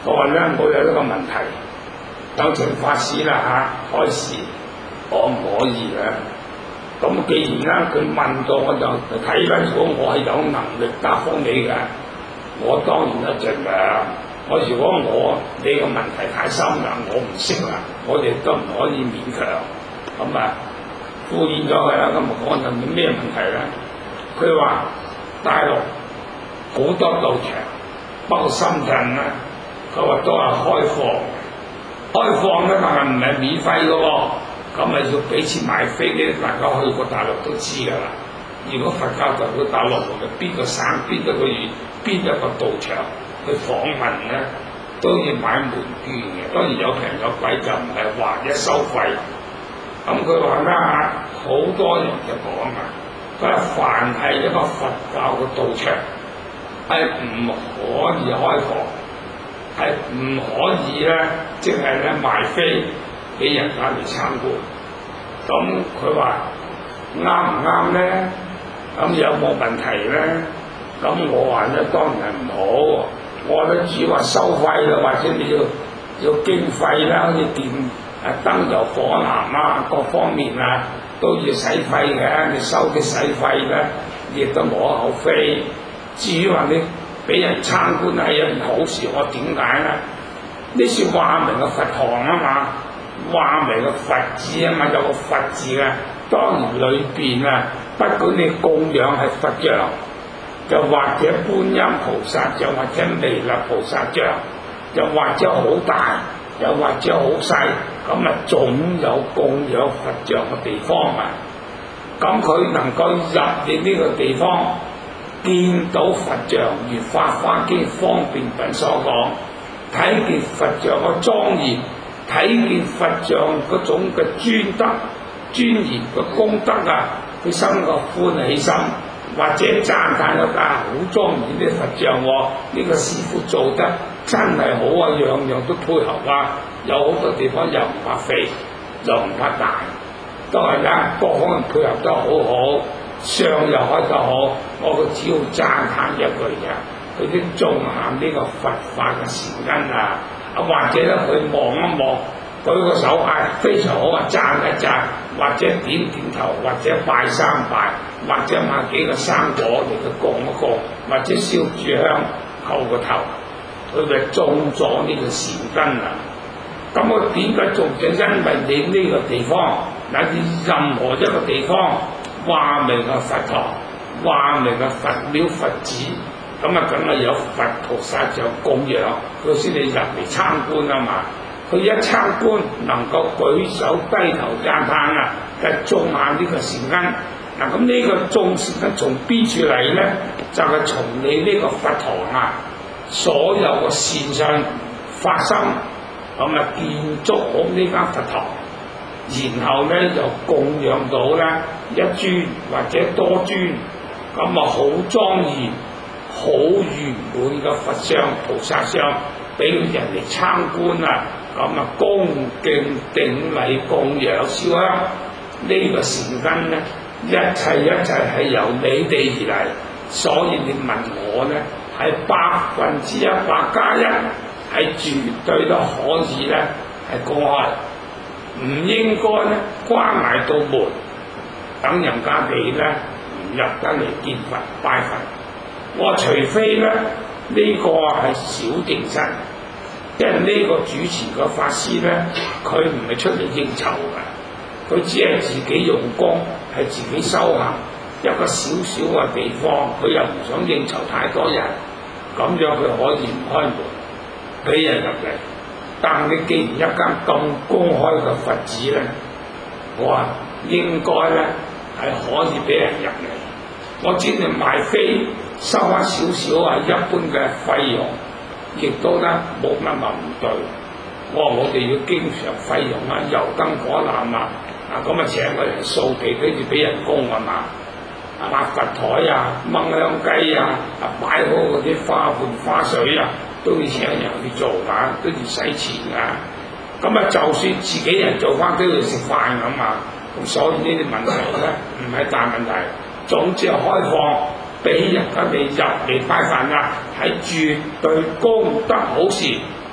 佢話咧，我有一個問題，有請法師啦嚇，開示可唔可以咧？咁既然咧佢問到，我就睇啦。如果我係有能力答覆你嘅，我當然一盡量。如果你個問題太深啦，我唔識啦，我哋都唔可以勉強。咁啊，敷衍咗佢啦。咁我問佢咩問題咧？佢話大陸好多道場，包括深圳啦，佢話都係開放咧，但係唔係免費嘅喎。咁咪要俾錢買飛咧，大家去過大陸都知㗎啦。如果佛教徒去大陸，就邊個省、邊一個縣、邊一個道場去訪問咧，都要買門券嘅。當然有平有貴，就唔係話一收費。咁佢話啦，好多人就講啊，佢話凡係一個佛教嘅道場，係唔可以開放，係唔可以咧，即係咧賣飛俾人家嚟參觀。咁佢話啱唔啱咧？咁有冇問題咧？咁我話咧當然係唔好。我咧只話收費啦，或者你要經費啦，好似電燈油火蠟啊，各方面啊都要使費嘅。你收啲使費咧，亦都無可厚非。至於話你俾人參觀係一件好事，我點解咧？呢是話明嘅佛堂啊嘛，話明嘅佛字啊嘛，有個佛字嘅。當然裏邊啊，不管你供養係佛像，又或者觀音菩薩像，或者彌勒菩薩像，又或者好大，又或者好細，咁啊總有供養佛像嘅地方啊。咁佢能夠入嚟呢個地方，見到佛像，如《法華經》方便品所講，睇見佛像嘅莊嚴，睇見佛像嗰種嘅尊德、尊嚴嘅功德啊，佢生個歡喜心，或者讚歎一架好莊嚴啲佛像喎，呢個師傅做得真係好啊，樣樣都配合啊，有好多地方又唔怕肥，又唔怕大，都係啦，各方面配合得好好，相又開得好，我只要讚歎一句嘅，佢啲種下呢個佛法嘅善根啊，或者咧佢望一望，舉個手非常好啊，讚一讚，或者點點頭，或者拜三拜，或者買幾個生果嚟佢供一供，或者燒住香叩個頭，佢咪種咗呢個善根啊！咁我點解種？就因為你呢個地方，乃至任何一個地方，話明嘅佛堂，話明嘅佛廟佛寺，咁啊梗係有佛菩薩像供養，佢先至入嚟參觀啊嘛。佢一參觀能夠舉手低頭讚歎啊，就種下呢個善根。嗱，咁呢個種善根從邊處嚟咧？就係從你呢個佛堂啊，所有嘅善上發生，咁啊建築好呢間佛堂，然後咧就供養到咧一尊或者多尊，咁啊好莊嚴、好圓滿嘅佛像、菩薩像，俾人嚟參觀啊！咁啊，恭敬頂禮供養燒香，呢個善根咧，一切係由你哋而嚟，所以你問我咧，係100%+1，係絕對都可以咧，係公開，唔應該咧關埋道門，等人家哋咧唔入得嚟見佛拜佛。我除非咧呢個係小淨身。即係呢個主持個法師咧，佢唔係出嚟應酬嘅，佢只係自己用功，係自己修行一個小小嘅地方，佢又唔想應酬太多人，咁樣佢可以唔開門俾人入嚟。但你既然一間咁公開嘅佛寺咧，我話應該咧係可以俾人入嚟。我只係賣飛收翻少少啊，一般嘅費用。亦都咧冇乜話唔對，我哋要經常費用啊，油燈火蠟啊，咁啊請個人掃地跟住俾人工啊嘛，抹佛台啊、掹香雞啊、擺好嗰啲花盆花水啊，都要請人去做㗎，都要使錢㗎。咁啊，就算自己人做翻都要食飯咁啊，咁所以呢啲問題咧唔係大問題，總之係開放。俾人家哋入嚟拜飯啊，係絕對功德好事，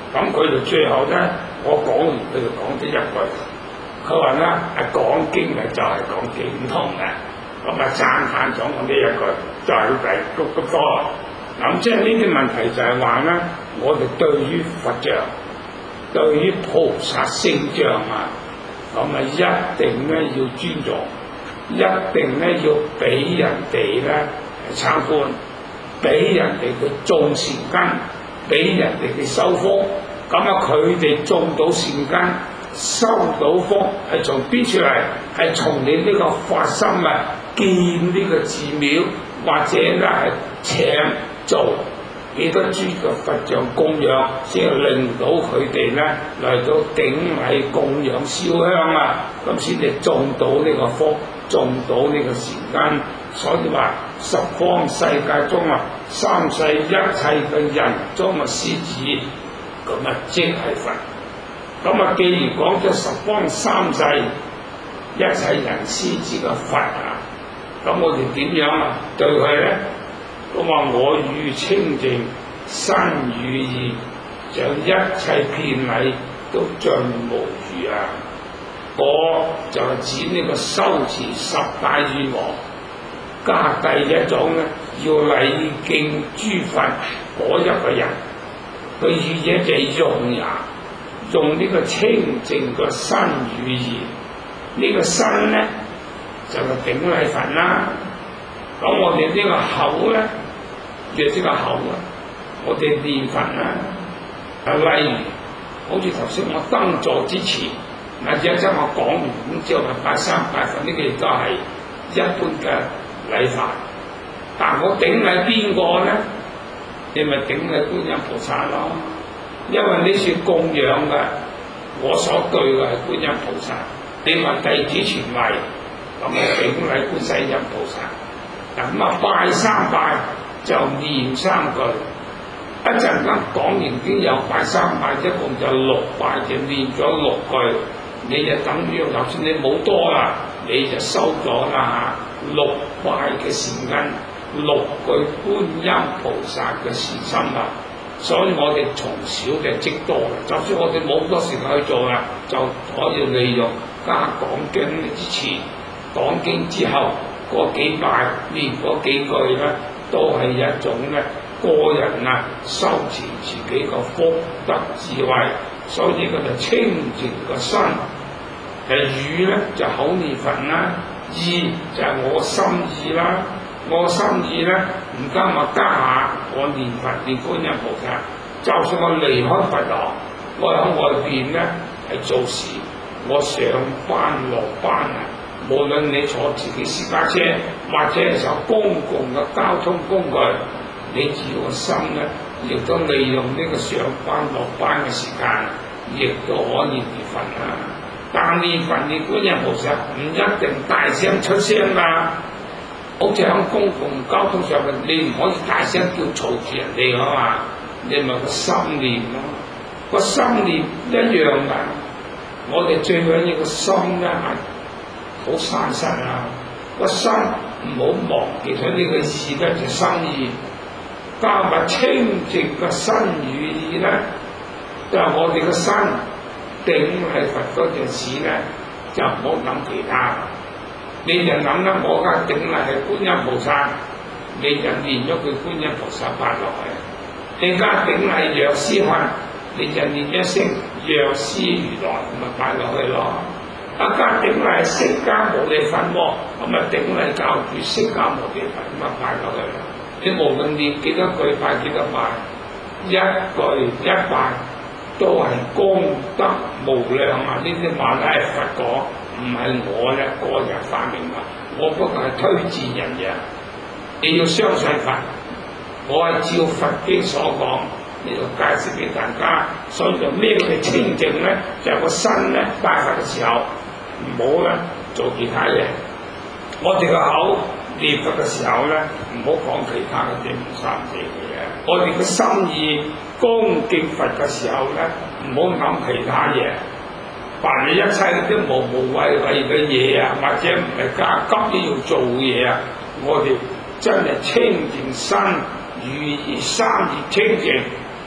咁佢就最後咧，我講完佢就講咗一句，佢話咧係講經嘅就係講經通嘅，咁啊讚歎咗我呢一句，就係第咁多。咁即係呢啲問題就係話咧，我哋對於佛像、對於菩薩聖像啊，咁啊一定咧要尊重，一定咧要俾人哋咧參觀，俾人哋嘅種善根，俾人哋嘅修福。咁啊佢哋種到善根、收到福，係從邊處嚟？係從你呢個發心啊，建呢個寺廟，或者咧係請做幾多尊嘅佛像供養，先令到佢哋咧嚟到頂禮供養燒香啊，咁先至種到呢個福，種到呢個善根。所以話十方世界中啊，三世一切嘅人中嘅獅子，咁啊即係佛。咁啊，既然講咗十方三世一切人獅子嘅佛啊，咁我哋點樣啊對佢咧？咁話我與清淨身語意，將一切遍禮都盡無餘啊！我就係指呢個修持十大願王，加第一種咧，要禮敬諸佛嗰一個人，佢語者就係用也，用呢個清淨嘅身語意，呢個身咧就係頂禮佛啦。咁我哋呢個口咧，嘅呢個口啊，我哋念佛啦。例如，好似頭先我登座之前，或者即係我講完咁之後，拜三拜佛呢個亦都係一般嘅禮法。但我頂禮邊個咧？你咪頂禮觀音菩薩咯，因為呢處供養嘅，我所對嘅係觀音菩薩。你話弟子傳位，咁我頂禮觀世音菩薩。咁啊拜三拜就念三句，一陣間講完已經有拜三拜，一共就六拜，就念咗六句，你就等於就算你冇多啦，你就收咗啦六拜嘅善根，六句觀音菩薩嘅善心啦。所以我哋從小就積多嘅，就算我哋冇多時間去做啦，就可以利用加講經之前、講經之後嗰幾拜念嗰幾句咧，都係一種咧個人啊修持自己個福德智慧。所以呢個就清淨個身，語咧就口念佛啦，意就係我心意啦。我心意咧唔加我加下，我念佛念觀音菩薩。就算我離開佛堂，我喺外邊咧係做事，我上班落班啊，無論你坐自己私家車或者係坐公共嘅交通工具，你只要個心咧，亦都利用呢個上班落班嘅時間，亦都可以念佛啊。但念佛念觀音菩薩唔一定大聲出聲㗎。好似喺公共交通上面，你唔可以大聲叫嘈住人哋啊嘛，你咪個心念咯，個心念一樣㗎。我哋最緊要個心咧係好散實啊，個心唔好忘記咗呢個意咧就心意，加埋清淨嘅身語意咧，就係我哋個身頂禮佛嗰陣時咧，就唔好諗其他。你就諗啦，我家頂禮係觀音菩薩，你就念咗句觀音菩薩拜落去；你家頂禮藥師佛，你就念一聲藥師如來，咁咪拜落去咯。家頂禮釋迦牟尼佛喎，咁咪頂禮教主釋迦牟尼佛，咁咪拜落去咯。你無論念幾多句拜幾多拜，一句一拜都係功德無量啊！呢啲話咧係佛講。唔係我咧個人發明㗎，我不過係推薦人嘅。你要相信佛，我係照佛經所講嚟到介紹俾大家。所以就咩叫清淨咧？就係個身咧拜佛嘅時候，唔好咧做其他嘢。我哋個口念佛嘅時候咧，唔好講其他嘅啲唔三四嘅嘢。我哋嘅心意恭敬佛嘅時候咧，唔好諗其他嘢。凡係一切嗰啲無謂嘅嘢啊，或者唔係加急都要做嘢啊，我哋真係清淨身語意三業清淨，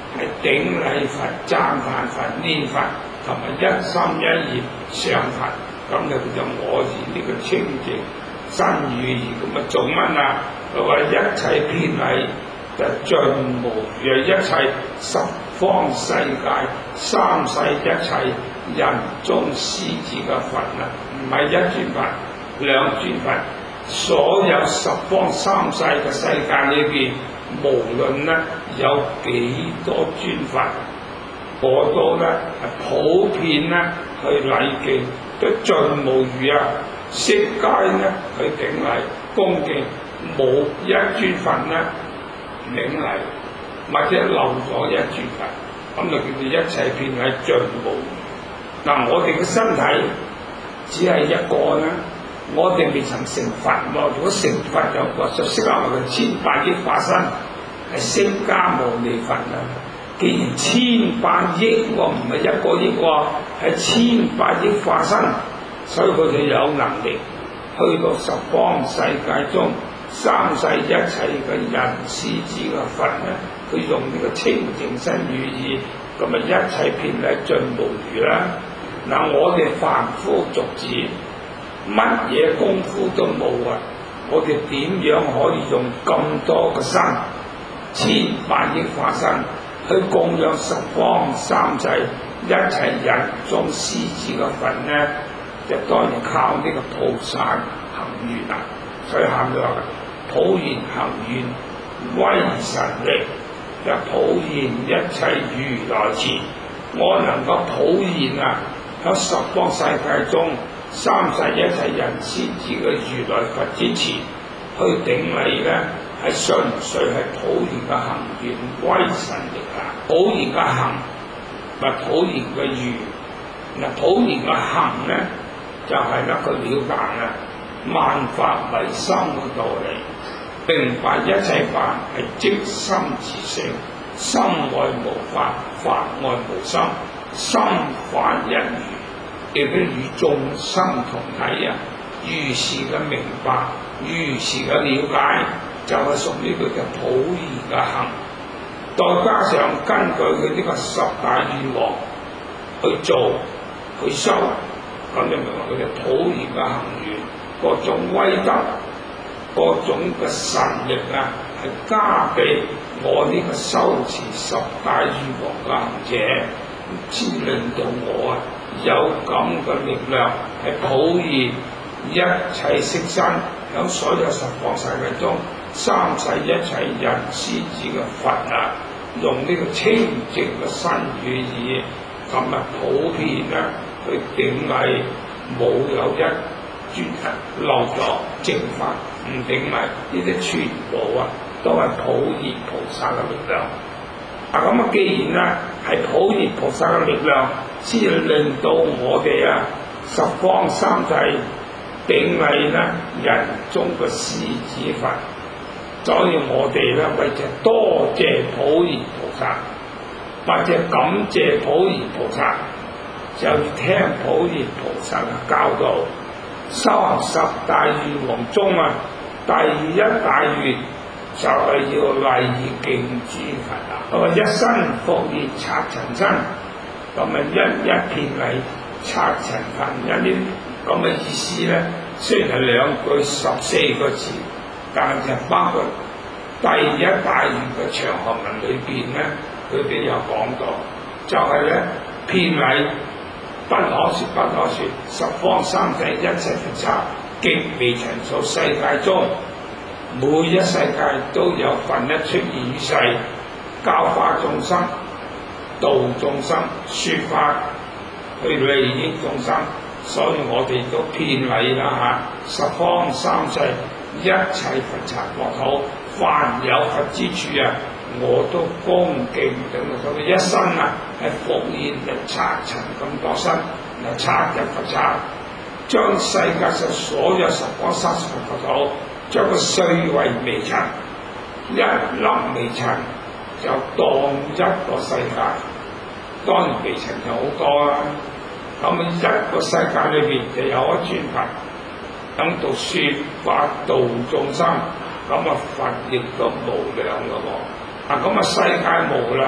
係頂禮佛、讚歎佛、念佛，同埋一心一意上佛，咁就叫做我以呢個清淨身語意咁啊做乜啊？佢話一切遍禮就盡無餘，一切十方世界、三世一切人中施治嘅佛啊，唔係一尊佛、兩尊佛，所有十方三世嘅世界裏邊，無論咧有幾多尊佛，我都咧係普遍咧去禮敬，都盡無餘啊！悉皆咧去頂禮恭敬，冇一尊佛咧頂禮，或者漏咗一尊佛，咁就叫做一切遍禮盡無餘。嗱，我哋嘅身體只係一個啦，我哋未曾成佛喎。如果成佛就話就釋迦牟尼千百億化身係釋迦牟尼佛啊！既然千百億喎，唔係一個億喎，係千百億化身，所以佢哋有能力去到十方世界中三世一切嘅人施治嘅佛咧，佢用呢個清淨身語意，咁啊一切遍禮盡無餘啦。嗱，我哋凡夫俗子乜嘢功夫都冇啊！我哋點樣可以用咁多個身，千百億化身去供養十方三世一切人中施治嘅佛呢？就當然靠呢個菩薩行願啦。所以喊咗話普賢行願威神力，就普現一切如來前。我能夠普現啊！喺十方世界中，三世一切人施治嘅如來佛之前，去頂禮咧，係純粹係普賢嘅行願威神力啊！普賢嘅行，咪普賢嘅願。嗱，普賢嘅行咧，就係一個了解啊萬法唯心嘅道理，明白一切法係即心自性，心外無法，法外無心。心法一如，亦都與眾生同體啊！如是嘅明白，如是嘅了解，就係屬於佢嘅普賢嘅行。再加上根據佢呢個十大願王去做去修，咁就明白佢嘅普賢嘅行願，各種威德、各種嘅神力啊，係加俾我呢個修持十大願王嘅行者。先令到我有咁嘅力量，係普現一切色身，喺所有十方世界中，三世一切人施治嘅佛啊，用呢個清淨嘅身語意，咁啊普遍啊去頂禮，冇有一尊佛漏咗正法唔頂禮，呢啲全部啊都係普現菩薩嘅力量。啊咁啊！既然啊係普賢菩薩嘅力量，先至令到我哋啊十方三世頂禮咧人中嘅施治佛，所以我哋咧為咗多謝普賢菩薩，或者感謝普賢菩薩，就要聽普賢菩薩嘅教導，修行十大願王中啊第一大願。就係要禮敬諸佛啊！咁啊一身復現剎塵身，咁啊一片禮剎塵佛，有啲咁嘅意思咧。雖然係兩句14個字，但係就包括第一大願嘅長行文裏邊咧，佢哋有講到，就係咧遍禮不可說不可說，十方三世一切佛剎極微塵數世界中。每一世界都有佛一出現於世，教化眾生、度眾生、說法去利益眾生，所以我哋都遍禮啦嚇！十方三世一切佛剎國土，凡有佛之處啊，我都恭敬等到佢一生啊，係復現嘅剎塵咁多身，嚟剎入佛剎，將世界上所有十方三世國土。將個碎為微塵，一粒微塵就當一個世界。當然微塵就好多啦。咁啊一個世界裏邊就有一尊佛，等到説法度眾生，咁啊佛亦都無量嘅喎。咁啊世界無量，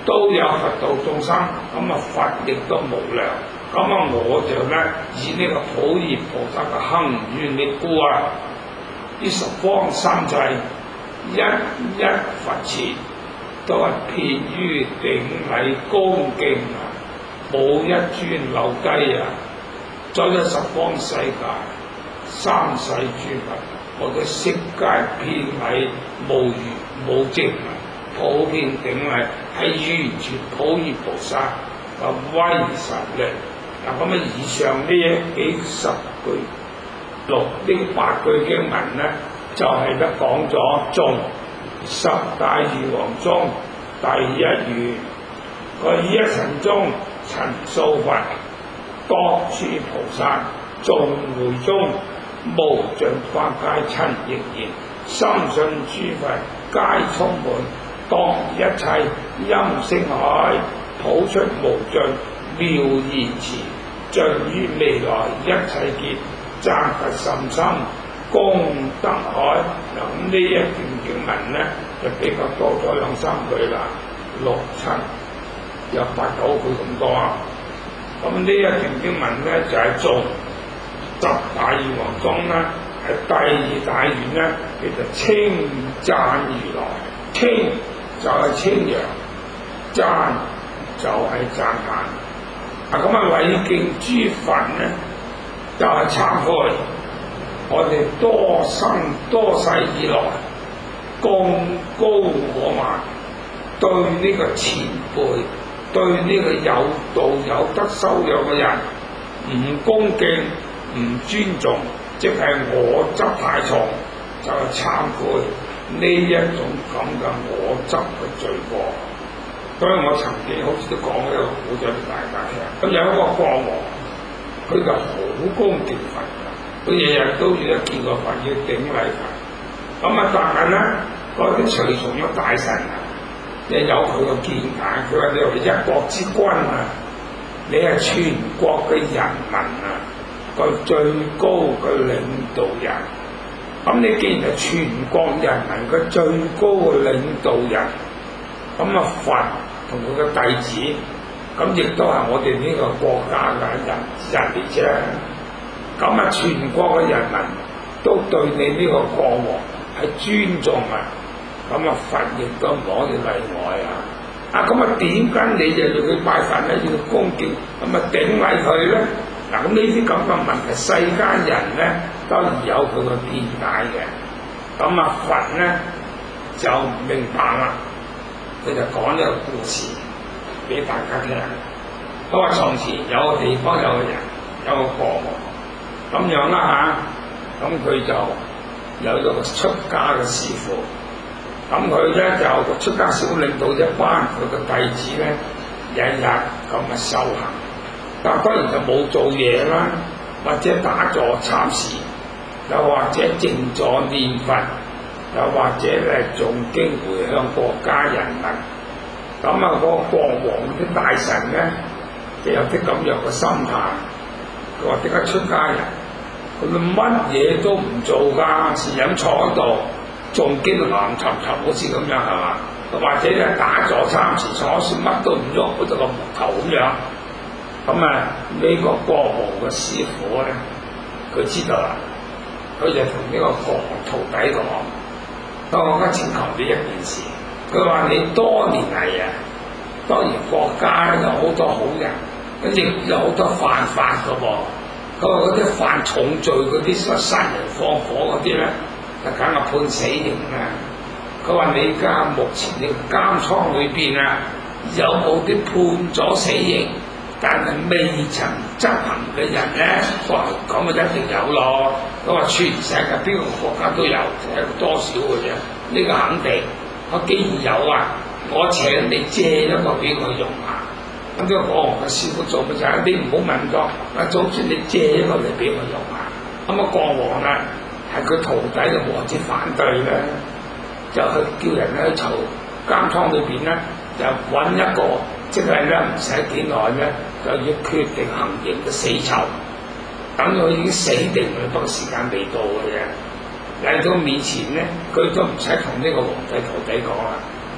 都有佛度眾生，咁啊佛亦都無量。咁啊我就咧以呢個普賢菩薩嘅行願力故啊，呢十方三際一一佛前都係遍於頂禮恭敬啊，冇一尊留低啊！在咗十方世界三世諸佛，我嘅悉皆遍禮無餘無盡啊，普遍頂禮係完全普賢菩薩嘅威神力。嗱咁啊，以上呢幾十句呢8句經文咧，就係咧講咗頌十大義王中第一願，佢一塵中塵數佛，各諸菩薩眾會中，無盡法界塵亦然，深信諸佛皆充滿，當一切音聲海，普出無盡妙言詞，盡於未來一切劫，讚佛甚深功德海。嗱咁呢一段經文咧就比較多咗2-3句啦，6、7有8、9句咁多啊。咁呢一段經文咧就係頌十大義王中咧係第2大願咧，叫做稱讚如來。稱就係稱揚，讚就係讚歎。咁啊禮敬諸佛咧就係懺悔我哋多生多世以來功高我慢，對呢個前輩，對呢個有道有德修養嘅人唔恭敬唔尊重，即係我執太重，就係懺悔呢一種咁嘅我執嘅罪過。所以我曾經好似都講一個古仔俾大家聽。咁有一個國王，佢就好恭敬佛，佢日日都要見個佛，要頂禮佛。咁啊，但係咧嗰啲隨從嘅大臣啊，即係有佢個見解，佢話你係一國之君啊，你係全國嘅人民啊，個最高嘅領導人。咁你既然係全國人民嘅最高嘅領導人，咁啊佛同佢嘅弟子，咁亦都係我哋呢個國家嘅人之一嚟啫。咁啊全國嘅人民都對你呢個國王係尊重啊，咁啊佛亦都唔可以例外啊。咁啊點解你就要去拜佛咧？要恭敬，咁啊頂禮佢咧？嗱咁呢啲咁嘅問題，世間人咧當然有佢個見解嘅。咁啊佛咧就唔明白啦。佢就講呢個故事俾大家聽。佢話從前有個地方有個人，有個國王咁樣啦嚇，咁佢就有咗個出家嘅師傅。咁佢咧就個出家師傅領導一班佢嘅弟子咧，日日咁啊修行。但當然就冇做嘢啦，或者打坐參禪，又或者靜坐念佛，又或者咧誦經回向國家人民。咁啊，嗰個國王啲大臣咧，就有啲咁樣嘅心態。佢話：點解出家人佢乜嘢都唔做㗎，是飲坐喺度誦經吟沉沉好似咁樣係嘛？或者咧打坐參禪坐算乜都唔喐，好似個木頭咁樣。咁啊，呢個國王嘅師傅咧，佢知道啦，佢就同呢個國王徒弟講：我而家請求你一件事。佢話你多年嚟啊，當然國家有好多好人，亦有好多犯法嘅噃。佢話嗰啲犯重罪嗰啲殺人放火嗰啲咧，就梗係判死刑啦。佢話你而家目前你監倉裏邊啊，有冇啲判咗死刑，但係未曾執行嘅人咧？哇，咁啊一定有咯。佢話全世界邊個國家都有，係多少嘅啫？呢個肯定。我既然有啊，我請你借一個俾我用下。咁呢個國王嘅師傅做嘅就係你唔好問多，總之你借一個嚟俾我用下。咁啊國王啊，係佢徒弟就何止反對咧，就去叫人咧去監倉裏邊咧，就揾一個，即係咧唔使幾耐咧，就要決定行刑嘅死囚。等佢已經死定啦，不過時間未到嘅啫。嚟到面前咧，佢都唔使同呢個皇帝徒弟講啦。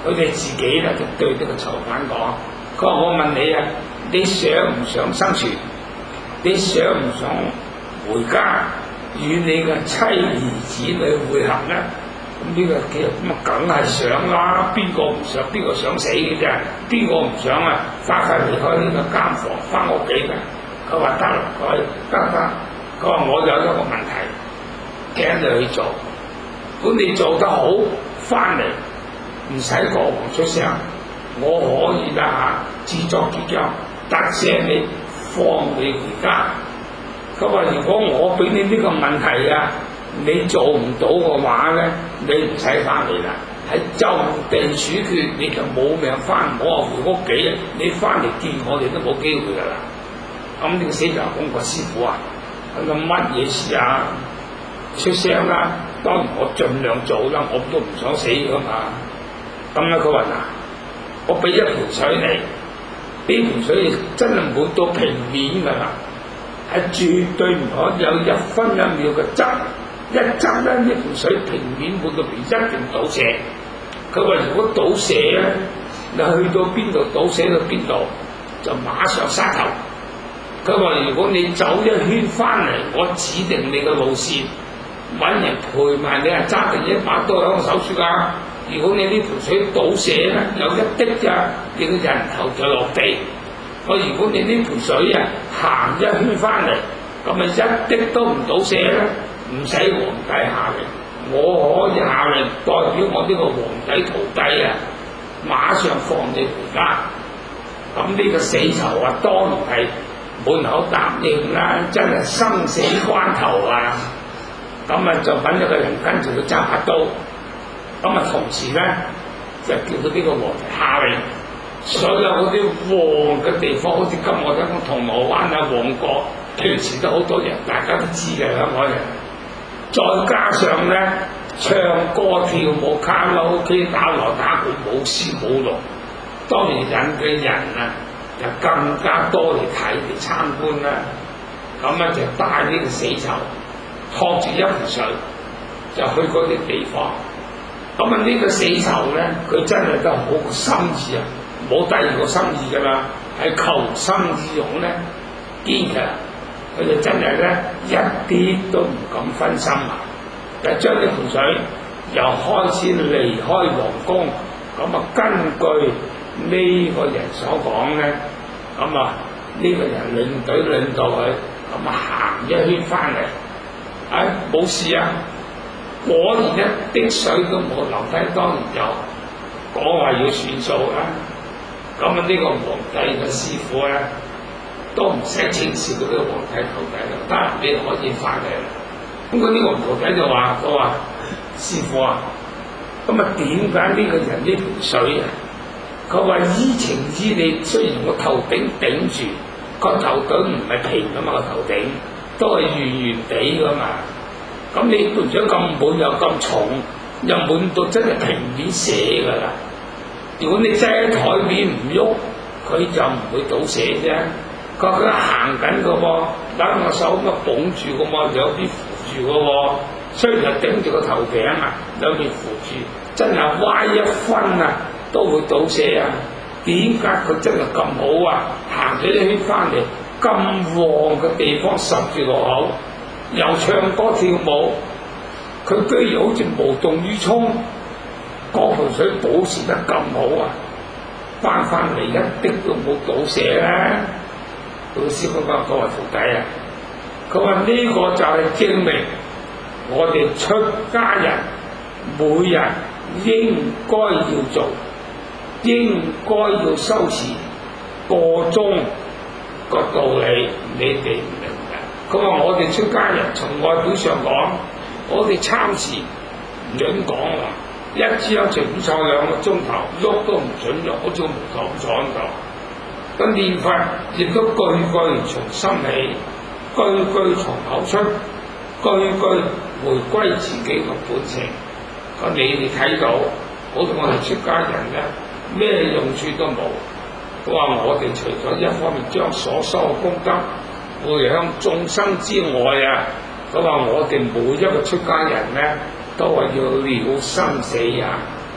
佢哋自己咧就對呢個囚犯講：佢話我問你啊，你想唔想生存？你想唔想回家與你嘅妻兒子女會合咧？咁呢個其實咁啊，梗係想啦，邊個唔想？邊個想死嘅啫？邊個唔想啊？快快離開呢個監房，翻屋企嘅。佢話得啦，佢話得。佢話我有一個問題，請你去做。如果你做得好，翻嚟唔使國王出聲，我可以啦自作主張，特赦你，放你回家。佢話如果我俾你呢個問題啊，你做唔到嘅話咧，你唔使翻嚟啦，係就地處決，你就冇命翻，我話回屋企啊，你翻嚟見我哋都冇機會噶啦。咁呢個死囚講個師傅啊，咁乜嘢事啊？出聲啦！當然我盡量做啦，我都唔想死噶嘛。咁咧佢話嗱，我俾一盆水你，呢盆水真係滿到平面噶啦，係絕對唔可以有1分1秒嘅執。一執咧，呢盆水平面滿到邊一定倒瀉。佢話如果倒瀉咧，你去到邊度倒瀉到邊度，就馬上殺頭。佢話如果你走一圈翻嚟，我指定你嘅路線，揾人陪埋你，係揸定一把刀喺我手處㗎。如果你呢盆水倒瀉咧，有一滴咋，你個人頭就落地。我如果你呢盆水啊行一圈翻嚟，咁咪一滴都唔倒瀉咧，唔使皇帝下令，我可以下令代表我呢個皇帝徒弟啊，馬上放你回家。咁呢個死囚啊，當然係滿口答應啦，真係生死關頭啊！咁啊就揾咗個人跟住佢揸把刀，咁啊同時咧就叫佢呢個皇帝下令，所有嗰啲旺嘅地方，好似今我聽講銅鑼灣啊、旺角，平時都好多人，大家都知嘅香港人。再加上咧唱歌跳舞、卡拉 OK、打鑼打鼓、舞獅舞龍，當然引嘅人啊就更加多嚟睇嚟參觀啦。咁啊就帶呢個死囚托住一盆水，就去嗰啲地方。咁啊呢個死囚咧，佢真係都好個心意啊，冇第二個心意噶啦，係求生之勇咧堅強。佢就真係咧一啲都唔敢分心啊！就將呢盆水由開始離開皇宮，咁啊根據呢個人所講咧，咁啊呢個人領隊領導佢，咁啊行一圈翻嚟，冇事啊！果然一滴水都冇留低，當然就講話要算數啦。咁啊呢個皇帝嘅師傅咧，都唔使請示到呢個皇帝徒弟啦，得閒你可以翻嚟啦。咁佢呢個徒弟就話：佢話師傅啊，咁啊點解呢個人呢盆水啊？佢話依情依理，雖然我頭頂頂住，個頭頂唔係平噶嘛，個頭頂都係圓圓地噶嘛。咁你盆水咁滿又咁重，又滿到真係平面瀉噶啦。如果你擠喺台面唔喐，佢就唔會倒瀉啫。佢話佢行緊嘅喎，等我手咁啊捧住嘅喎，有啲扶住嘅喎。雖然係頂住個頭頂啊，有啲扶住，真係歪一分啊都會倒瀉啊！點解佢真係咁好啊？行咗一圈翻嚟，咁旺嘅地方十字路口，又唱歌跳舞，佢居然好似無動於衷，嗰盆水保持得咁好啊！翻嚟一滴都冇倒瀉啦！老師嗰個徒弟啊，佢話呢個就係證明我哋出家人每日應該要做，應該要修持個中個道理，你哋唔明嘅。佢話我哋出家人從外表上講，我哋參禪唔準講話，一朝一夕唔坐2個鐘頭，喐都唔準喐，好似個木頭咁坐喺度。咁念佛亦都句句從心起，句句從口出，句句回歸自己個本性。咁你哋睇到，好似我哋出家人咧，咩用處都冇。佢話我哋除咗一方面將所修嘅功德回向眾生之外啊，佢話我哋每一個出家人咧，都係要了生死啊！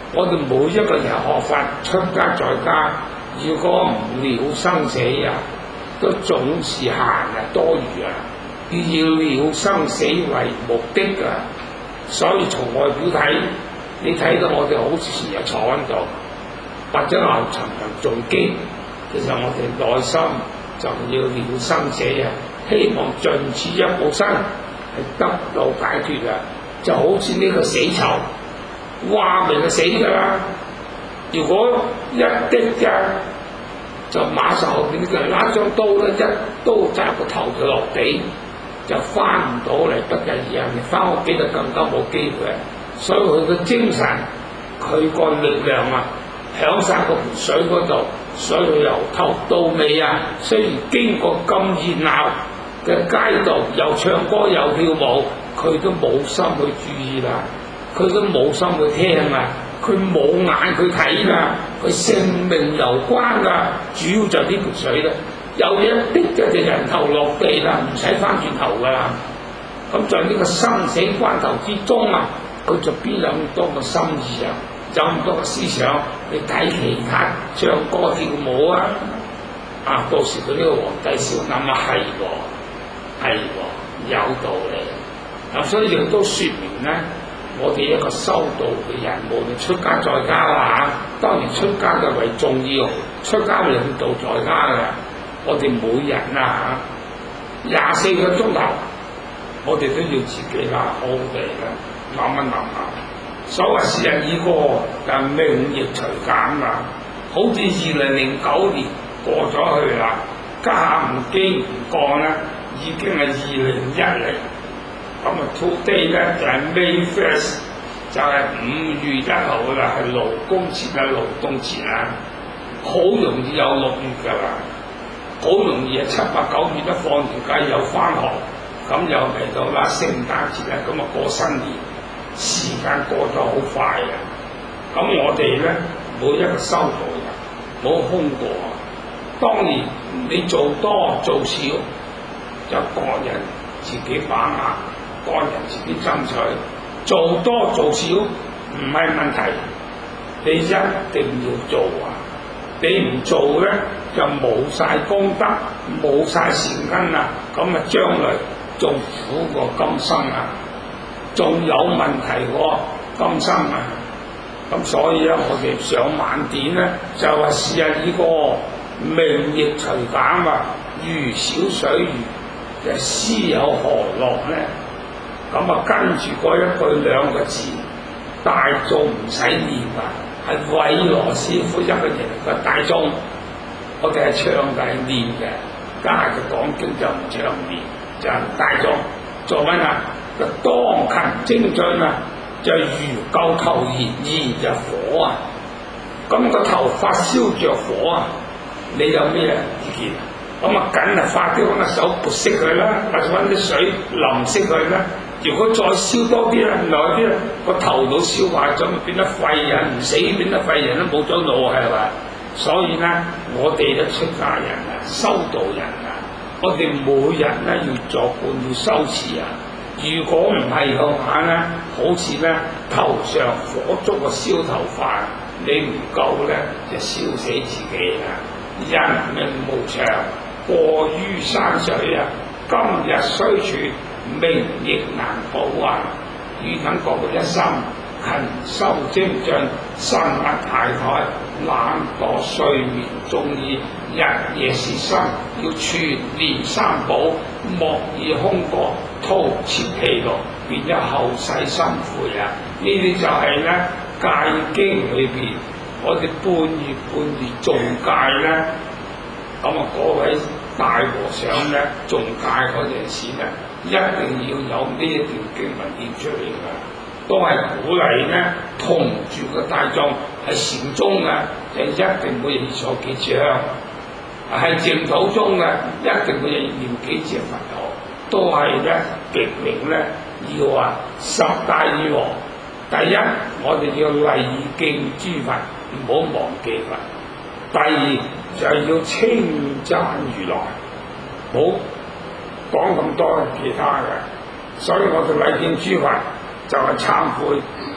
我哋每一個人學法出家在家，如果唔了生死啊，都總是閒啊多餘啊，以了生死為目的啊。所以從外表睇，你睇到我哋好似成日坐喺度，或者牛沉沉誦經，其實我哋內心就要了生死啊，希望盡此一報身係得到解脫啊。就好似呢個死囚，話明係死㗎啦。如果一滴啫，就馬上後邊就拿張刀咧，一刀扎個頭就落地，就翻唔到嚟，不日而行，翻屋企就更加冇機會。所以佢嘅精神，佢個力量啊，響晒個湖水嗰度，所以佢由頭到尾啊，雖然經過咁熱鬧嘅街道，又唱歌又跳舞，佢都冇心去注意啦，佢都冇心去聽啦，佢冇眼去睇啦，佢性命攸關噶，主要就呢條水啦，有一滴嘅就人頭落地啦，唔使翻轉頭噶啦。咁在呢個生死關頭之中啊，佢就邊有咁多個心意啊，有咁多個思想去睇其他唱歌跳舞啊？啊，到時佢呢個皇帝少諗啊，係喎，有道理。咁所以亦都説明咧，我哋一個修道嘅人，無論出家在家啦嚇，當然出家嘅為重要，出家領導在家嘅，我哋每人啊嚇24個鐘頭，我哋都要自己啦，好地啦，諗一諗下。所謂時日已過，但命亦隨減啦。好似2009年過咗去啦，家下唔經唔覺咧，已經係2010。咁啊 ，today 咧就係 May 1st，就係5月1號啦，係勞工節啊、勞動節啊，好容易有6月㗎啦，好容易啊7、8、9月一放完假又翻學，咁又嚟到啦聖誕節啦，咁啊過新年，時間過咗好快啊！咁我哋咧每一個修道人冇空過啊，當然你做多做少就個人自己把握。個人自己爭取，做多做少唔係問題，你一定要做啊！你唔做咧就冇晒功德，冇晒善根啊！咁啊將來仲苦過今生啊，仲有問題過今生啊！咁所以咧，我哋上晚典咧就話時日已過，命亦隨減啊！如小水魚，就斯有何樂咧？咁啊，跟住嗰一句2個字，大眾唔使念啊，係韋羅師傅一個人個大眾，我哋係唱嘅係念嘅，家下就講經就唔唱念，就係大眾做乜啊？就當勤精進啊，就如舊頭燃，燃就火啊，咁個頭發燒着火啊，你有咩意見？咁啊，梗係發啲揾個手撥熄佢啦，或者揾啲水淋熄佢啦。如果再燒多啲咧，耐啲咧，個頭腦燒壞咗，咪變得廢人，唔死變得廢人都冇咗腦係咪？所以咧，我哋咧出家人啊，修道人啊，我哋每人咧要作伴要修持啊。如果唔係嘅話咧，好似咧頭上火燭個燒頭髮，你唔夠咧就燒死自己啊！人命無常，過於山水啊！今日雖存，命亦難保啊！汝等各個一心，勤修精進，慎勿懈怠，懶惰睡眠中意，日夜事心，要全念三寶，莫以空過，徒設疲勞，變咗後世心悔啊！呢啲就係咧戒經裏邊，我哋半月誦戒咧，咁啊嗰位大和尚咧誦戒嗰陣時咧，一定要有呢一段經文念出嚟㗎，都係鼓勵咧同住個大眾係禪宗嘅，就一定會念錯幾章；係淨土宗嘅，一定會念幾隻佛號，都係咧極明咧要話十大義和。第一，我哋要禮敬諸佛，唔好忘記佛；第二，就係要稱讚如來，冇講咁多其他嘅。所以我哋禮敬諸佛就係懺悔，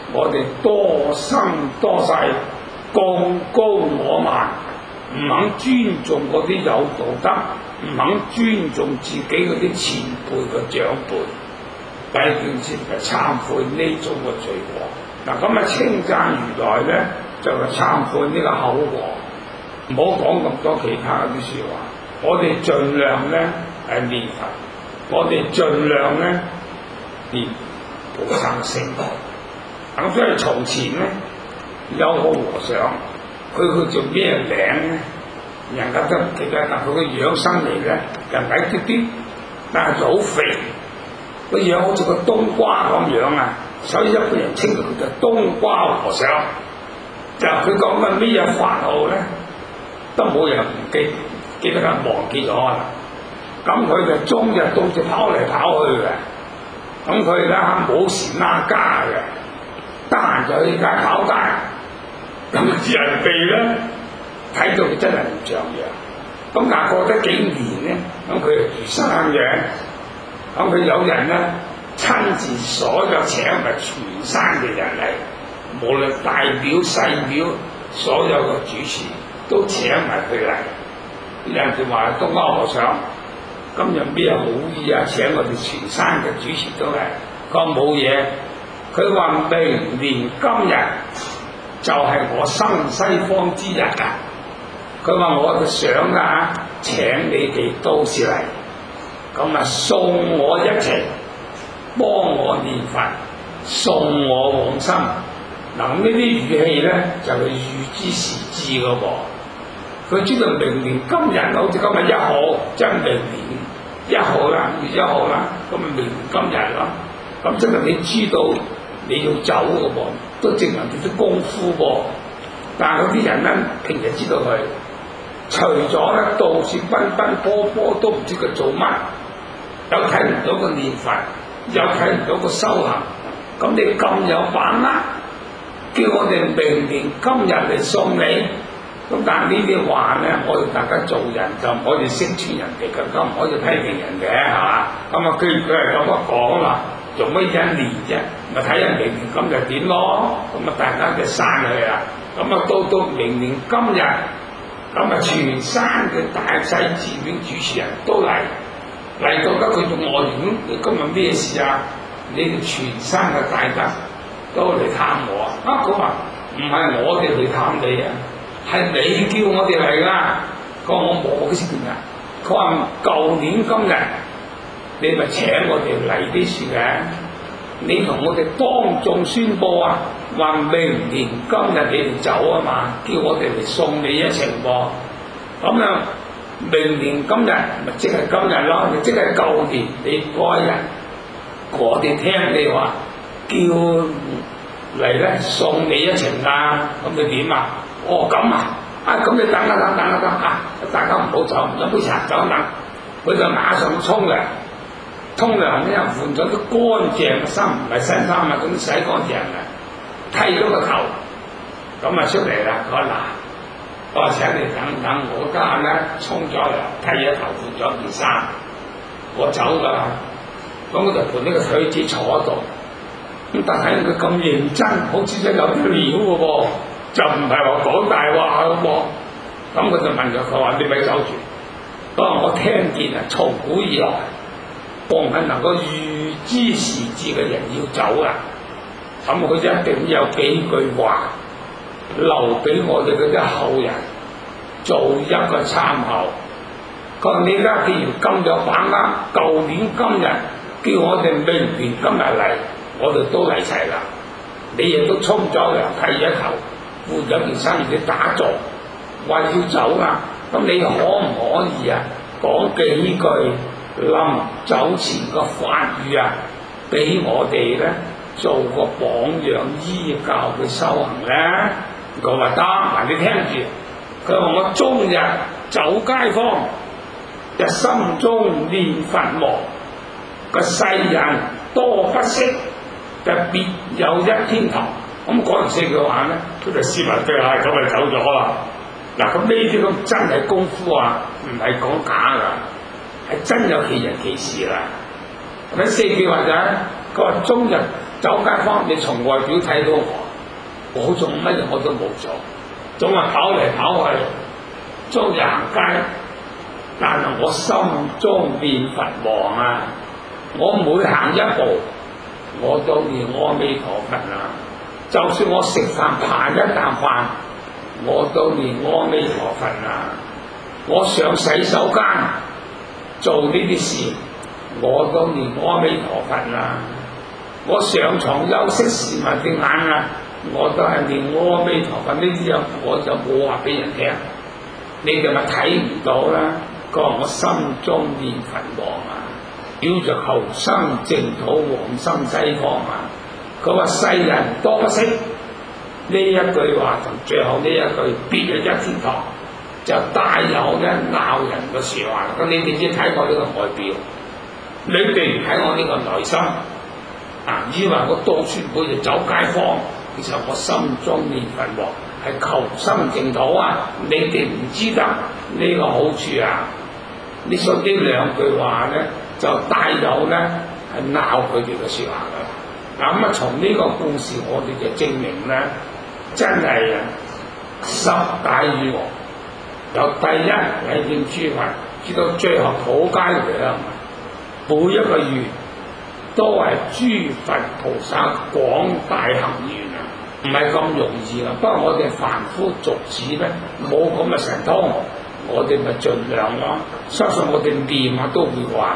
我哋多生多世貢高我慢，唔肯尊重嗰啲有道德，唔肯尊重自己嗰啲前輩嘅長輩，第一件事就懺悔呢種嘅罪過。嗱咁啊，稱讚如來咧就係懺悔呢個口禍，唔好講咁多其他啲説話。我哋盡量咧係念佛，我哋盡量咧念菩薩聖號。咁所以從前咧有個和尚，佢叫咩名咧？人家都唔記得，但佢個樣生嚟咧就矮啲啲，但係就好肥，個樣好似個冬瓜咁樣啊！所以一般人稱佢叫冬瓜和尚。就佢講緊咩嘢法號咧，都冇人唔記得，忘記咗啦。咁佢就終日到處跑嚟跑去嘅，咁佢咧冇時拉家嘅，得閒就去街跑街。咁啲人哋咧睇到佢真係唔像樣，咁但係過得幾年咧，咁佢就住生嘅，咁佢有人咧親自所有請埋全山嘅人嚟，無論大廟細廟，所有嘅主持都請埋佢嚟。人哋話東歐和尚今日咩好意啊？請我哋全山嘅主持都嚟，佢話冇嘢，佢話明年今日就係我生西方之日啊！佢話我就想啊，請你哋到時嚟，咁啊送我一程，幫我念佛，送我往生。嗱呢啲語氣咧就係預知時至嘅噃。佢知道明年今日好似今日1號，即係明年1號啦，2月1號啦，咁啊明年今日啦，咁即係你知道你要走嘅噃，都證明佢啲功夫噃。但係嗰啲人咧，平日知道佢，除咗咧到處奔奔波波，都唔知佢做乜，又睇唔到個念佛，又睇唔到個修行，咁你咁有把握，叫我哋明年今日嚟送你。咁但係呢啲話咧，我哋大家做人就唔可以識穿人哋，更加唔可以批評人嘅，係嘛？咁啊，既然佢係咁樣講啦，做乜一年啫？咪睇下明年今日點咯？咁啊，大家就散去啦。咁啊，到明年今日，咁啊，全山嘅大細寺廟主持人都嚟到得佢仲外園，你今日咩事啊？你哋全山嘅大德都嚟探我啊！佢話唔係我哋嚟探你啊！係你叫我哋嚟㗎，佢話我冇先㗎。佢話舊年今日你咪請我哋嚟啲事嘅，你同我哋當眾宣佈啊，話明年今日你哋走啊嘛，叫我哋嚟送你一程噃。咁啊，明年今日咪即係今日咯，你即係舊年你嗰一日，我哋聽你話叫嚟咧送你一程㗎，咁你點啊？哦咁啊！咁你等啊！大家唔好走，飲杯茶走一等。佢就馬上沖涼，沖涼咧換咗啲乾淨嘅衫，唔係新衫啊，咁洗乾淨嘅，剃咗個頭，咁啊出嚟啦。佢話嗱，我話請你等，我家下咧沖咗涼，剃咗頭，換咗件衫，我走㗎啦。咁我就盤呢個腿子坐喺度，咁但係佢咁認真，好似真有啲料嘅噃。就唔係話講大話咁喎，咁佢就問咗佢話：你咪走住。不過我聽見啊，從古以來，凡係能夠預知時至嘅人要走啊，咁佢一定有幾句話留俾我哋嗰啲後人做一個參考。佢話：你而家既然咁有把握，舊年今日叫我哋明年今日嚟，我哋都嚟齊啦。你亦都沖咗涼，剃咗頭。換咗件衫，你打坐，話要走啊！咁你可唔可以啊？講幾句臨走前個法語啊，俾我哋咧做個榜樣，依教佢修行咧？佢話得，嗱你聽住。佢話我終日走街坊，一心中念佛忙，個世人多不識，就別有一天堂。咁講完4句話咧，佢就斯文對下，咁咪走咗啦。嗱，咁呢啲咁真係功夫啊，唔係講假㗎，係真有其人其事啦。咁4句話就係，佢話終日走街坊，你從外表睇到我做乜嘢我都冇做，總係跑嚟跑去，中意行街，但係我心中念佛王啊！我每行一步，我都念阿彌陀佛啊！就算我食飯扒一啖飯，我都念阿彌陀佛啊！我上洗手間做呢啲事，我都念阿彌陀佛啊！我上床休息時擘隻眼啊，我都係念阿彌陀佛。呢啲我就冇話俾人聽，你哋咪睇唔到啦。佢話我心中念佛王啊，叫做求生淨土，往生西方啊。佢話世人多不識呢一句話同最後呢一句必有一天堂，就帶有咧鬧人嘅説話。咁你哋只睇我呢個外表，你哋唔睇我呢個內心啊！以為我到處每日走街坊，其實我心中念佛王係求生淨土啊！你哋唔知得呢個好處啊！你信呢兩句話咧，就帶有咧係鬧佢哋嘅説話㗎。嗱咁啊，從呢個故事我哋就證明咧，真係啊十大與王，由第一禮敬諸佛，至到最後普皆良，每一個願都係諸佛菩薩廣大行願啊，唔係咁容易啊。不過我哋凡夫俗子咧冇咁嘅神通，我哋咪盡量咯。相信我哋念下都會話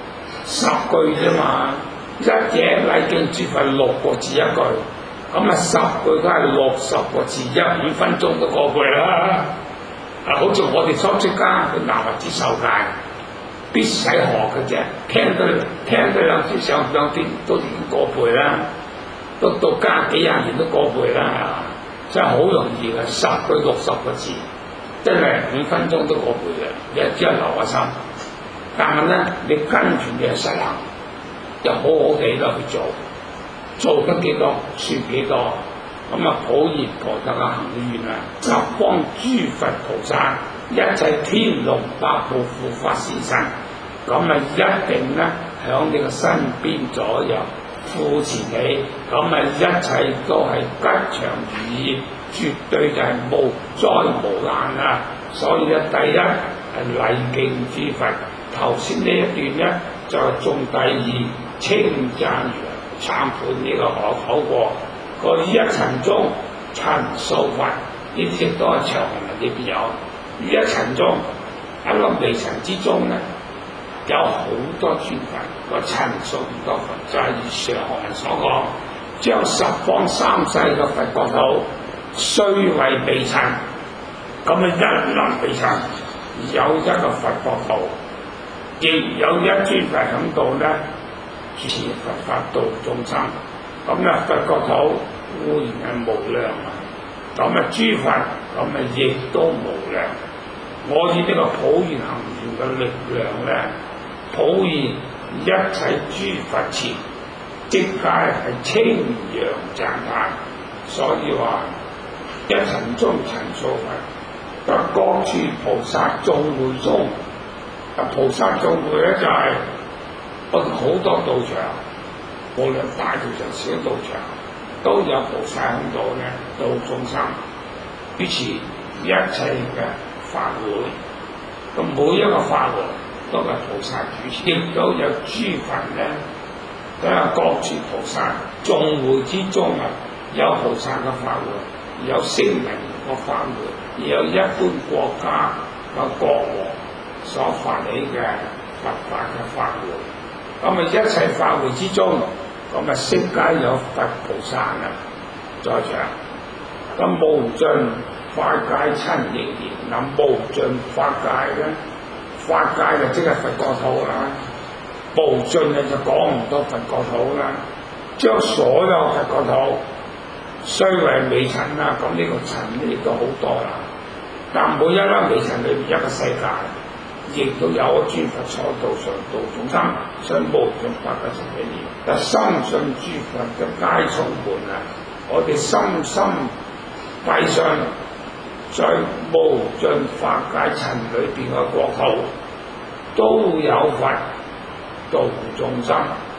10句啫嘛。一者禮敬諸佛6個字一句，咁啊10句都係60個字，5分鐘都過句啦。好似我哋初出家去南華子受戒，必使學嘅啫，聽到兩次上兩天都已經過背啦，都到家幾廿年都過背啦，真係好容易嘅，10句60個字，真係5分鐘都過背嘅，你只係留下心。但係咧，你跟住你實行。就好好地啦去做得幾多算幾多，咁啊普賢菩薩嘅行願啊，十方諸佛菩薩，一切天龍八部護法善神，咁啊一定咧響你個身邊左右扶持你，咁啊一切都係吉祥如意，絕對就係無災無難啊！所以咧，第一係禮敬諸佛，頭先呢一段咧就係中第二。稱讚懺悔呢個口過，個一塵中陳數佛，呢啲亦都係長行裏邊有。於一塵中，一粒微塵之中咧，有好多尊佛，個陳數唔多佛，就係如上行人所講，將十方三世嘅佛國土雖為微塵，咁啊一粒微塵有一個佛國土，亦有一尊佛喺度咧。主持佛法度眾生，咁咧佛國土固然係無量啊，咁啊諸佛咁啊亦都無量。我以呢個普賢行願嘅力量咧，普賢一切諸佛前，即皆係稱揚讚歎。所以話一塵中陳數佛，得各處菩薩眾會中，菩薩眾會咧就係、我哋好多道場，無論大道場、小道場，都有菩薩喺度咧度眾生，於是一切嘅法會，咁每一個法會都係菩薩主持，亦都有諸佛咧，都有各處菩薩眾會之中啊，有菩薩嘅法會，有聲聞嘅法會，亦有一般國家嘅國王所發起嘅佛法嘅法會。咁啊！一切法會之中，咁啊悉皆有佛菩薩啊在場。咁無盡法界親亦然，嗱無盡法界咧，法界就即係佛國土啦。無盡啊就講唔到佛國土啦。將所有佛國土雖為微塵啦，咁呢個塵亦都好多啦。但每一粒微塵裏邊一個世界。亦都有諸佛坐道上度眾生，所以無盡法界成一念。但深信諸佛嘅皆充滿啊！我哋深深閉信，在無盡法界塵裏邊嘅國土都有佛度眾生，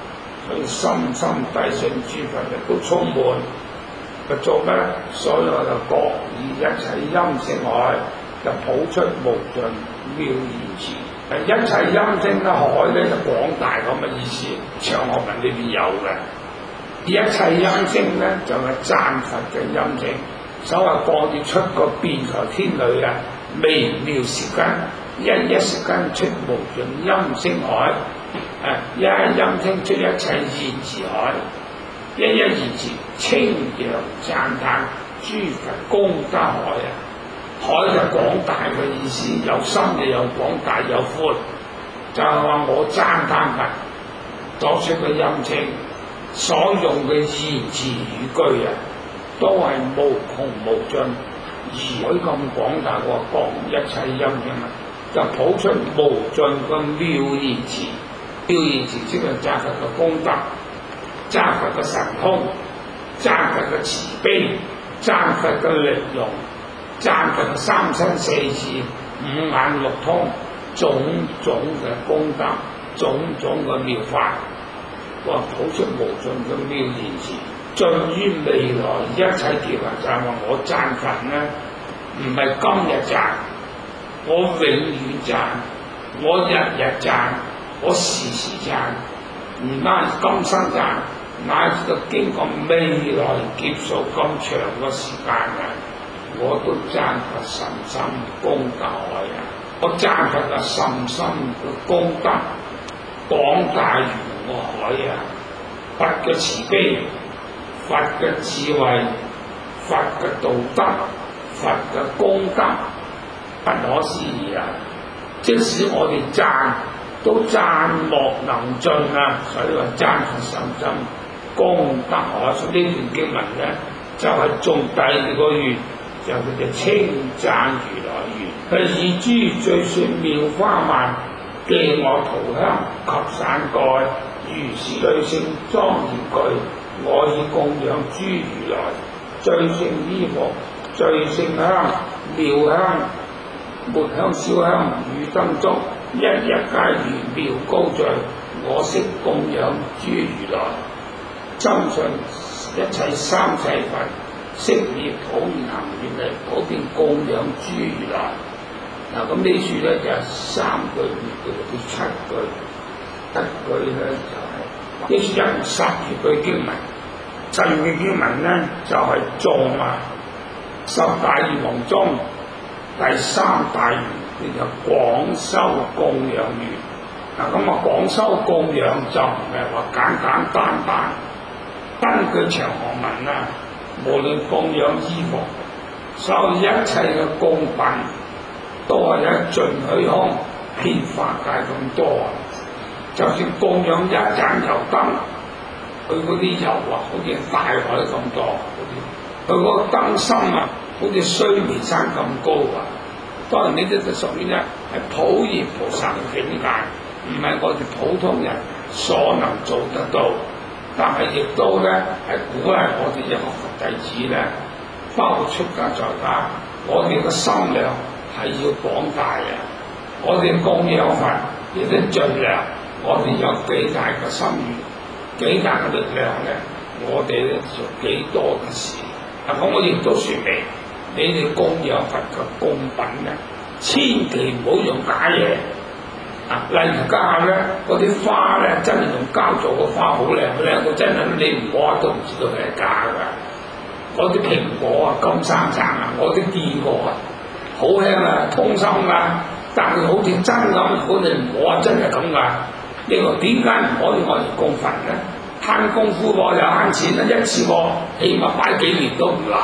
佢深深地信諸佛亦都充滿。佢做咩？所以我就各以一切音聲海，就抱出無盡妙言詞。一切音聲嘅海咧就廣大咁嘅意思，長學文裏邊有嘅。一切音聲咧就係讚佛嘅音聲，所謂放住出個辯才天女啊，微妙舌根，一舌根出無盡音聲海，一音聲出一切言詞海，一言詞清揚讚歎諸佛功德海啊！海就廣大嘅意思，有深嘅，有廣大，有寬，就係話我讚歎佛作出嘅音聲，所用嘅言詞語句啊，都係無窮無盡，海咁廣大個講一切音聲啊，就抱出無盡嘅妙言詞。妙言詞即係讚佛嘅功德，讚佛嘅神通，讚佛嘅慈悲，讚佛嘅力容，讚佛嘅三身四智、五眼六通，種種嘅功德，種種嘅妙法，哇！抱出無盡嘅妙言詞，盡於未來一切劫啊！就係話我讚佛咧，唔係今日讚，我永遠讚，我日日讚，我時時讚，唔單今生讚，乃至到經過未來劫數咁長嘅時間啊！我都讚佛甚深功德海啊！我讚佛嘅甚深嘅功德廣大如個海啊！佛嘅慈悲、佛嘅智慧、佛嘅道德、佛嘅功德不可思議啊！即使我哋讚都讚莫能盡啊！所以話讚佛甚深功德海。所以呢段經文咧就係種第二個願。就叫做稱讚如來願，佢以諸最說妙花曼，寄我塗香及傘蓋，如是最勝莊嚴具，我以供養諸如來。最勝衣服、最勝香、妙香、末香、燒香與燈燭，一日皆如妙高聚，我悉供養諸如來。深信一切三世佛，悉以普賢行願嚟普遍供養諸如來。嗱，咁呢處咧就係三句，叫七句。一句咧就係呢處有12句經文，12句經文咧就係頌啊十大願王中第三大願，叫做廣修供養願。嗱，咁啊廣修供養就唔係話簡簡單單，根據長行文啊。無論供養衣服，所有一切嘅供品，都係一盡虛空，遍法界咁多啊！就算供養一盞油燈，佢嗰啲油啊，好似大海咁多，佢嗰個燈芯啊，好似須彌山咁高啊！當然呢啲就屬於咧係普賢菩薩嘅境界，唔係我哋普通人所能做得到。但係亦都咧係鼓勵我哋一個佛弟子咧，包括出家在家，我哋嘅心量係要廣大嘅。我哋供養佛亦都盡量，我哋有幾大嘅心願，幾大嘅力量咧，我哋咧做幾多嘅事。咁我亦都説明，你哋供養佛嘅供品咧，千祈唔好用假嘢。例如家下咧，嗰啲花咧真係用膠做嘅花，好靚到真係你唔摸都唔知道佢係假㗎。嗰啲蘋果啊、金生橙啊，我都見過啊，好香啊、通心啊，但係好似真咁，如果你唔摸啊，真係咁㗎。你話點解唔可以我哋供佛咧？慳功夫喎，又慳錢啦，一次過起碼擺幾年都唔難。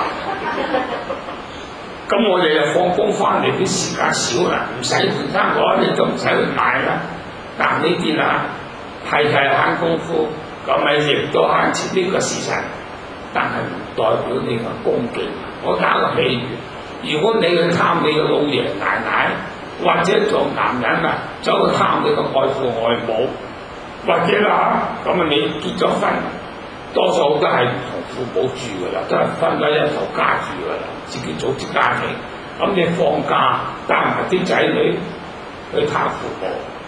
咁我日日放工翻嚟啲時間少啦，唔使換衫嗰啲都唔使去買啦。但呢啲啊係慳功夫，咁咪亦都慳錢，呢個事實。但係唔代表你個恭敬。我打個比喻，如果你去探你嘅老爺奶奶，或者做男人啊走去探你嘅外父外母，或者啦咁啊你結咗婚，多數都係同父母住㗎啦，都係分咗一頭家住㗎啦，自己組織家庭。咁你放假帶埋啲仔女去探父母，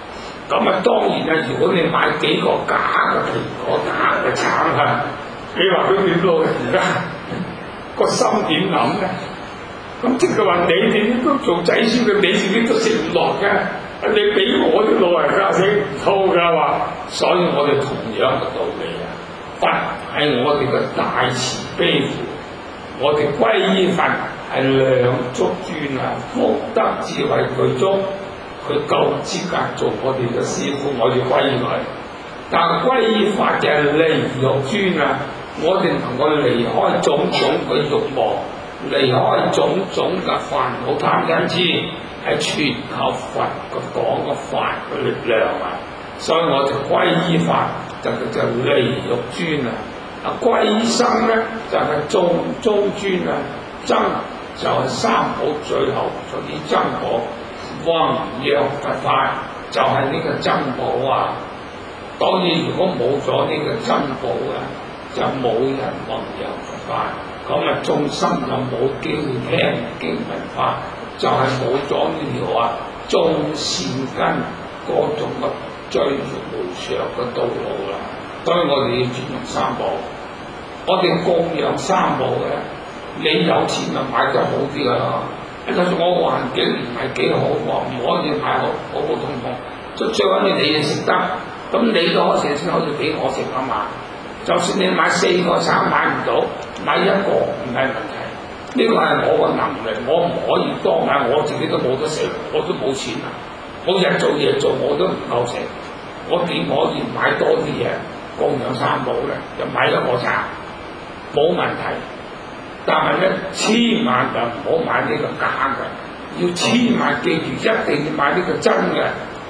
咁啊當然啦，如果你買幾個假嘅蘋果、假嘅橙啊，你話佢點攞而家個心點諗咧？咁即係話你哋都做仔孫嘅，你自己都食唔落嘅，你俾我啲老人家食唔透㗎話，所以我哋同樣嘅道理啊，佛係我哋嘅大慈悲父，我哋歸依佛係兩足尊啊，福德智慧具足，佢夠資格做我哋嘅師傅，我哋歸依佢。但係歸依佛就係離欲尊啊，我哋能夠離開種種嘅慾望。離開種種嘅煩惱貪嗔痴，係全靠佛嘅講嘅法嘅力量啊！所以我哋歸依法就離欲尊啊！歸依僧咧就係眾中尊啊！僧就係三寶最後嗰啲僧寶，弘揚佛法就係呢個僧寶啊！當然如果冇咗呢個僧寶啊，就冇人弘揚佛法。咁啊，眾生就冇機會聽經聞法，就係冇咗呢條啊種善根嗰種嘅追逐無常嘅道路啦。所以我哋要尊重三寶，我哋供養三寶嘅，你有錢就買得好啲㗎啦。就算我環境唔係幾好，我唔可以買好普普通通，最緊要你哋食得，咁你都可以先可以俾我食啊嘛。就算你買4個橙買唔到，買1個唔係問題。呢個係我個能力，我唔可以多買，我自己都冇得食，我都冇錢啊！我日做夜做我都唔夠食，我點可以買多啲嘢供養三寶咧？就買1個橙冇問題，但係咧千萬就唔好買呢個假嘅，要千萬記住一定要買呢個真嘅，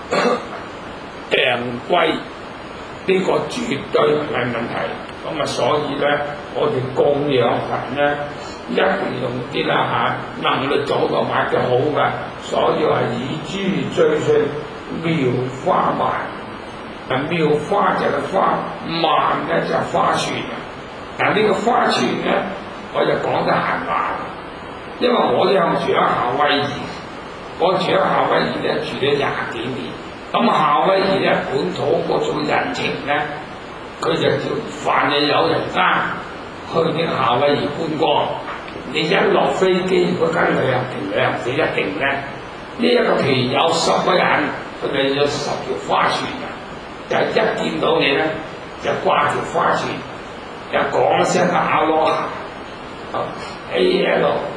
訂貴。呢個絕對唔係問題，咁啊，所以咧，我哋供養佛咧，一定用啲啦嚇，能力做到買嘅好嘅，所以話以珠最信妙花曼，妙花就係花，曼咧就係花船啊。但呢個花船咧，我就講得閒話，因為我咧住喺夏威夷，我住喺夏威夷咧住咗20幾年。咁夏威夷咧本土嗰種人情咧，佢就叫凡係有人家去啲夏威夷觀光，你一落飛機，嗰間旅行社一定咧，呢一個團有10個人，佢哋有10條花船啊，就一見到你咧就掛條花船，就講一聲阿羅哈 ALHA。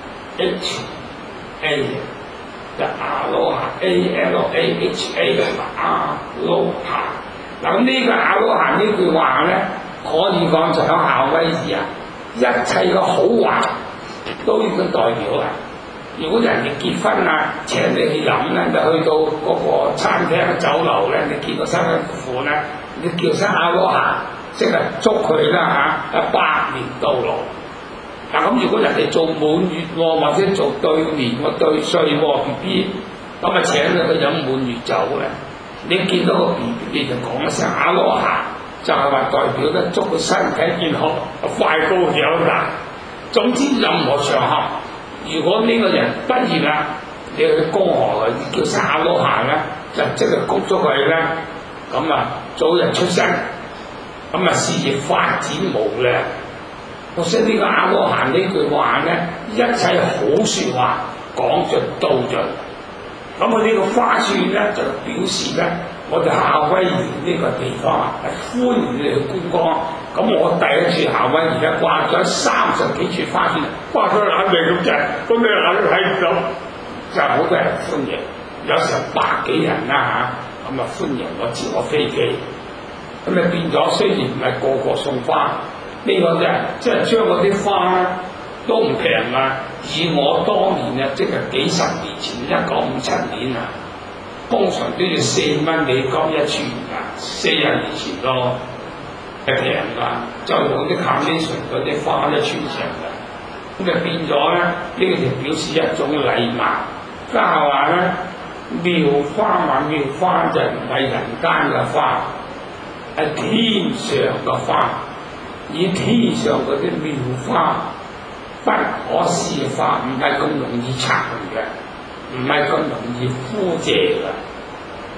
就阿羅哈 ALAHA 阿羅哈，嗱呢個阿羅哈呢句話咧，可以講就喺夏威夷啊，一切嘅好話都已經代表啦。如果人哋結婚啊，請你去飲咧，你去到嗰個餐廳酒樓咧，你見到新婚夫婦咧，你叫聲阿羅哈，即係祝佢啦嚇，100年到老。嗱咁，如果人哋做滿月喎，或者做對年喎、對歲喎 BB， 咁啊請佢去飲滿月酒咧，你見到個 BB 你就講一聲阿羅哈，就係話代表咧祝佢身體健康、快高長大。總之任何場合，如果呢個人畢業啦，你去恭賀佢，叫聲阿羅哈咧，就即係恭祝佢咧，咁啊早日出生，咁啊事業發展無量。所以呢個阿羅漢呢句話咧，一切好説話講盡道盡。咁佢呢個花串咧就表示咧，我哋夏威夷呢個地方係歡迎你去觀光。咁我第一次夏威夷咧掛咗30幾處花串，掛咗眼鼻咁滯，咁你眼都睇唔到，就好多人歡迎，有成100幾人啦嚇，咁啊歡迎我接我飛機。咁啊變咗，雖然唔係個個送花。呢個即係將嗰啲花都唔平啊！以我當年啊，即係幾十年前，1957年啊，通常都要4蚊美金一串㗎，40年前咯，係平㗎，就用啲 carnation 嗰啲花一串成㗎，咁就變咗咧，呢個就表示一種禮貌。家下話咧，妙花嘛，妙花就唔係人間嘅花，係天上嘅花。以天上嗰啲妙花不可視化，唔係咁容易插嘅，唔係咁容易枯謝嘅。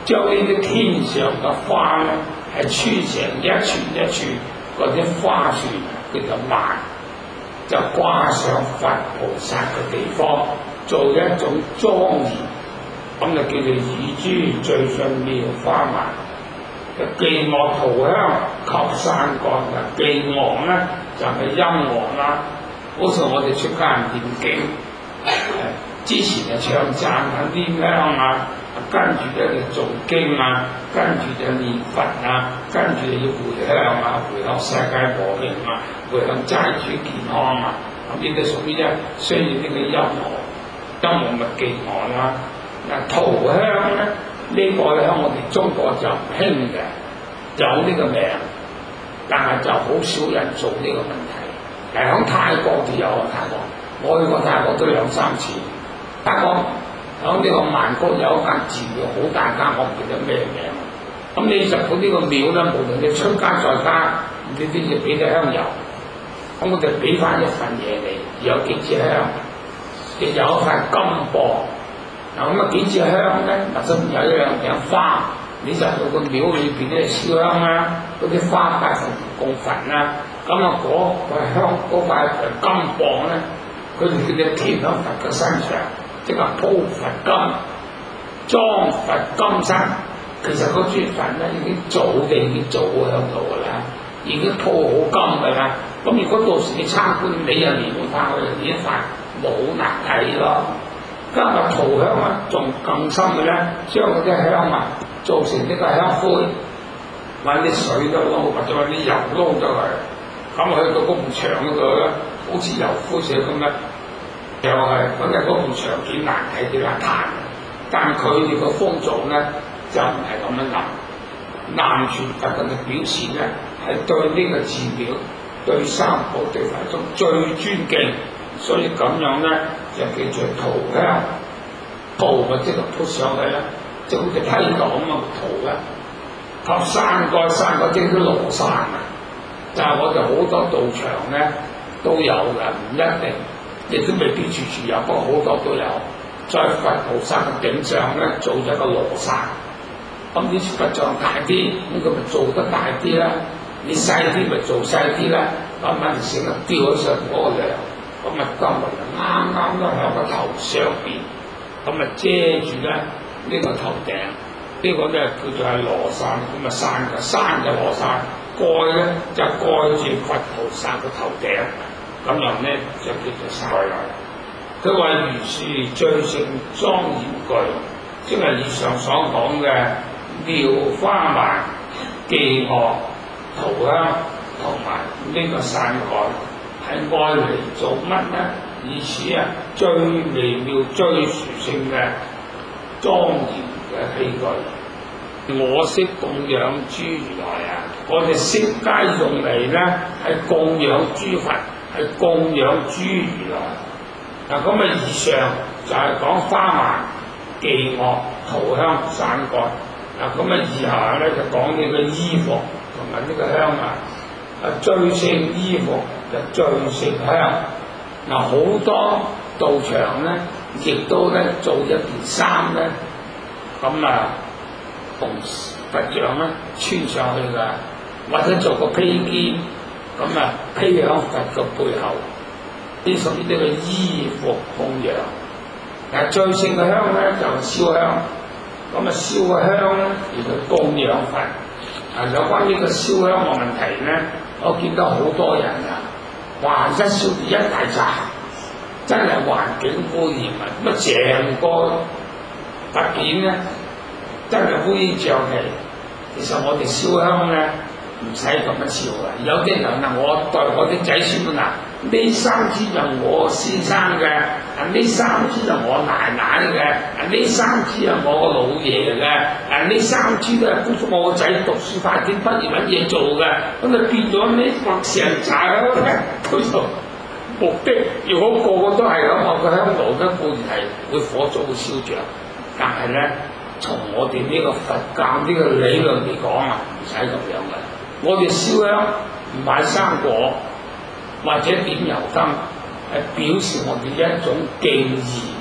將呢啲天上嘅花咧係穿成一串一串嗰啲花串，佢就賣，就掛上佛菩薩嘅地方，做一種莊嚴，咁就叫做以珠最上妙花賣。伎樂塗香及散幹嘅伎樂咧就係音樂啦，好似我哋出家人念經，之前就唱讚緊啲香啊，跟住咧就誦經啊，跟住就念佛啊，跟住就要回向啊，回向世界和平啊，回向齋主健康啊，咁呢啲屬於需要呢個音樂咪伎樂啦。嗱塗香咧。呢個咧喺我哋中國就唔興嘅，有呢個名，但係就好少人做呢個問題。但係喺泰國就有啊，泰國我去過泰國都兩三次。泰國喺呢個曼谷有一間寺廟好大間，我唔記得咩名。咁你入到呢個廟咧，無論你出家在家，你都要俾啲香油。咁我哋俾翻一份嘢你，有幾支香，亦有一塊金箔。嗱咁啊幾支香咧，或者有一樣花，你就到個廟裏邊咧燒香啦，嗰啲花擺上供佛啦，咁啊嗰塊香嗰塊金箔咧，佢哋叫你貼喺佛嘅身上，即係鋪佛金，裝佛金身。其實嗰尊佛咧已經早地已經做喺度噶啦，已經鋪好金噶啦。咁如果到時你參觀，你又連翻佢哋一塊，冇難睇咯。加埋塗香啊，仲更深嘅咧，將嗰啲香啊做成呢個香灰，揾啲水都撈，或者揾啲油撈咗佢，咁去到嗰埲牆嗰度咧，好似油灰水咁樣，又係咁嘅嗰埲牆幾難睇幾難彈，但佢哋個風俗咧就唔係咁樣諗，南傳佛教嘅表示咧係對呢個寺廟、對三寶、對佛宗最尊敬。所以咁樣咧就叫做塗香，塗咪即係鋪上去啦，即係好似批盪咁啊塗啦。及散蓋，散蓋即係啲羅傘啊，但係我哋好多道場咧都有嘅，唔一定，亦都未必處處有，不過好多都有。在佛菩薩嘅頂上咧做咗個羅傘，咁啲佛像大啲，咁佢咪做得大啲啦；你細啲咪做細啲啦，慢慢就成日吊喺上嗰個梁。咁啊，今日就啱啱都喺個頭上邊，咁啊遮住咧呢個頭頂，呢個咧叫做係羅傘，咁啊傘就羅傘，蓋咧就蓋住佛菩薩個頭頂，咁樣咧就叫做傘。佢話如是最勝莊嚴具，即係以上所講嘅妙花賣、伎樂、塗香同埋呢個傘蓋。係愛嚟做乜咧？以此啊最微妙、最殊勝嘅莊嚴嘅器具。我識供養諸如來啊！我哋釋迦用嚟咧係供養諸佛，係供養諸如來。嗱咁啊，以上就係講花賣、伎樂、塗香、傘蓋。嗱咁啊，以下咧就講呢個衣服同埋呢個香啊。最勝衣服就最勝香。嗱好多道場咧，亦都咧做一件衫咧，咁啊同佛像咧穿上去噶，或者做個披肩，咁啊披喺佛嘅背後，呢屬於呢個衣服供養。但係最勝嘅香咧就係燒香，咁啊燒嘅香咧叫做供養佛。有關呢個燒香嘅問題咧。我見到好多人啊，哇！一燒住一大扎，真係環境污染啊！咁啊，成個佛殿咧，真係烏煙瘴氣。其實我哋燒香咧，唔使咁樣燒嘅。有啲人啊，我代我啲仔孫啊，呢三支就我先生嘅，呢三支就我奶奶嘅，呢三支係我個老爺嘅，呢三支都係幫助我個仔讀書發展畢業揾嘢做嘅，咁就變咗呢成扎香佢就目的，如果個個都係咁，我個香爐咧固然係會火早會燒着，但係咧從我哋呢個佛教呢個理論嚟講啊，唔使咁樣嘅。我哋燒香唔買生果或者點油燈，係表示我哋一種敬意，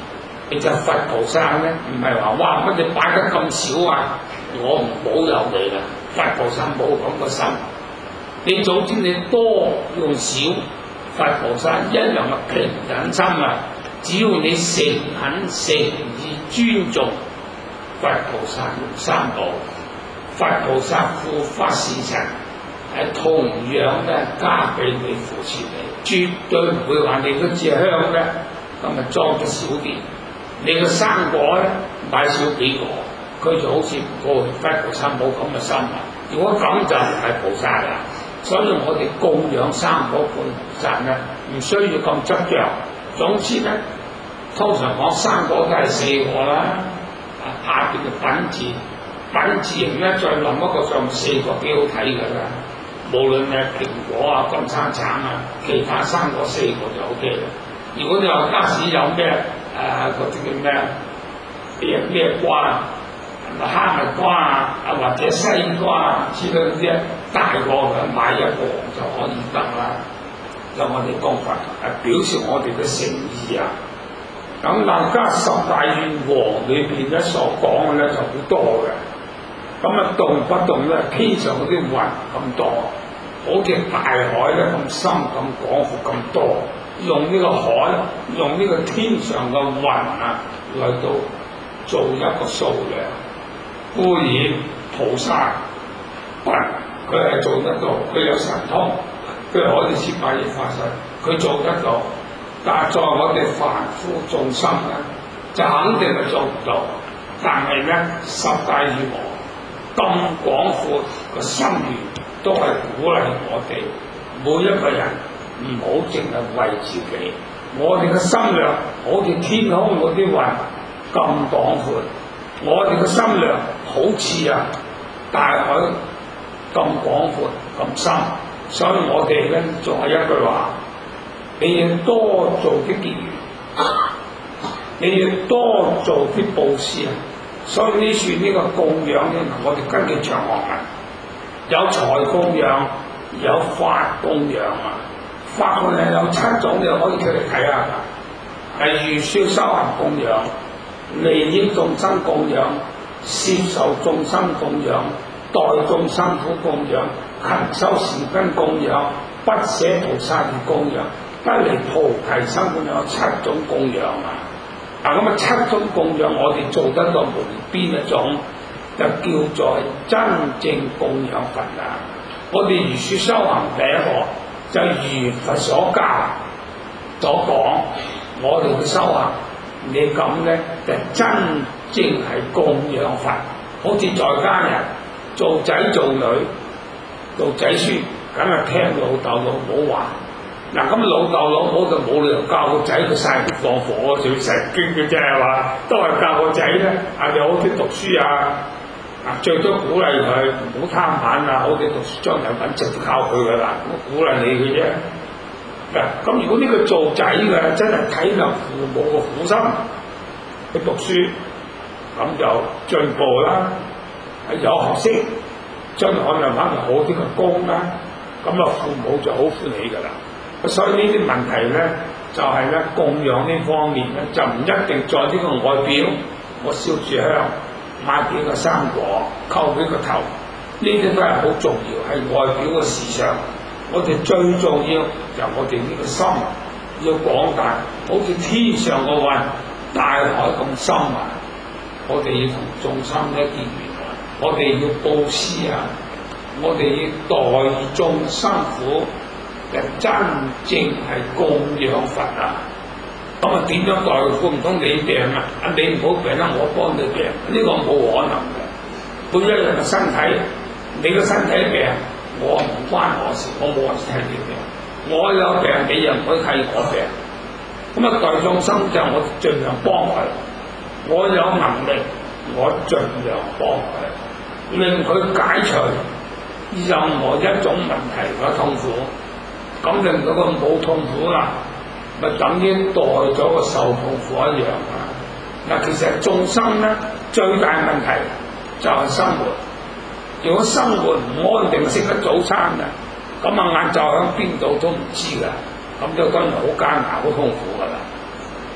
其實佛菩薩咧唔係話哇乜你擺得咁少啊，我唔保佑你啦。佛菩薩冇咁個心，你總之你多用少，佛菩薩一樣嘅平等心啊！只要你誠懇誠意尊重佛菩薩用三寶，佛菩薩護法侍臣係同樣咧加俾你扶持你，絕對唔會話你嗰支香咧咁咪裝得少啲，你個生果咧買少幾個，佢就好似唔過佛菩薩冇咁嘅心啊！如果咁就唔係菩薩啦。所以我哋供養三寶菩薩咧，唔需要咁執着。總之咧，通常講三果都係4個啦，下邊嘅品字形咧再諗一個上4個幾好睇㗎啦。無論係蘋果啊、金橙橙啊，其他3個4個就 OK 啦。如果你話家時有咩嗰啲叫咩瓜，哈密瓜啊，或者西瓜啊之類嗰啲大個嘅買一個就可以得啦。有我哋供佛表示我哋嘅誠意啊。咁大家十大願王裏邊咧所講嘅咧就好多嘅。咁啊動不動咧天上嗰啲雲咁多，好似大海咧咁深咁廣闊咁多，用呢個海，用呢個天上嘅雲啊嚟到做一個數量。固然菩薩佢係做得到，佢有神通，佢可以設法而發生，佢做得到。但係在我哋凡夫眾生咧，就肯定係做唔到。但係咧，十大願王咁廣闊個心願，都係鼓勵我哋每一個人唔好淨係為自己。我哋嘅心量好似天空嗰啲雲咁廣闊。我哋嘅心量好似大海咁廣闊咁深，所以我哋咧仲係一句話，你要多做啲結緣，你要多做啲布施啊！所以呢處呢個供養咧，我哋根據長學問，有財供養，有法供養啊！法供養有7種，你可以出嚟睇下㗎，係預燒修行供養。利益眾生供養，攝受眾生供養，代眾生苦供養，勤修善根供養，不捨菩薩而供養，得嚟菩提心供養，有7種供養啊！咁啊7種供養我哋做得到無論邊一種，就叫做真正供養佛啊！我哋如是修行第一個就如佛所教所講，我哋嘅修行。你咁咧就真正係供養佛，好似在家人做仔做女做仔孫，梗係聽老豆老母話。嗱咁老豆老母就冇理由教個仔去晒血放火，仲要神經嘅啫係嘛？都係教個仔咧你好啲讀書最多鼓勵佢唔好貪玩好啲讀書將來揾食就靠佢噶啦，我鼓勵你嘅啫。咁如果呢個做仔嘅真係體諒父母嘅苦心去讀書，咁就進步啦，有學識，將來可能揾好啲嘅工啦，咁父母就好歡喜噶啦。所以呢啲問題咧，就係咧供養呢方面咧，就唔一定在呢個外表，我燒住香，買幾個生果，叩幾個頭，呢啲都係好重要，係外表嘅事上。我哋最重要就我哋呢個心要廣大，好似天上個雲、大海咁深啊！我哋要同眾生一結緣啊！我哋要布施我哋要代眾生苦，就真正係供養佛啊！咁點樣代苦？唔通你病你唔好病啦，我幫你病，呢個冇可能嘅。每一個人嘅身體，你個身體病。我唔關我事，我冇話替你病。我有病，你又唔可以替我病。代眾生就我盡量幫佢。我有能力，我盡量幫佢，令佢解除任何一種問題嘅痛苦。咁令到佢冇痛苦啦，咪等於代咗個受痛苦一樣啊！其實眾生咧最大問題就係生活。如果生活唔安定，食得早餐咁晏晝喺邊度都唔知㗎，咁就當然好艱難、好痛苦㗎啦。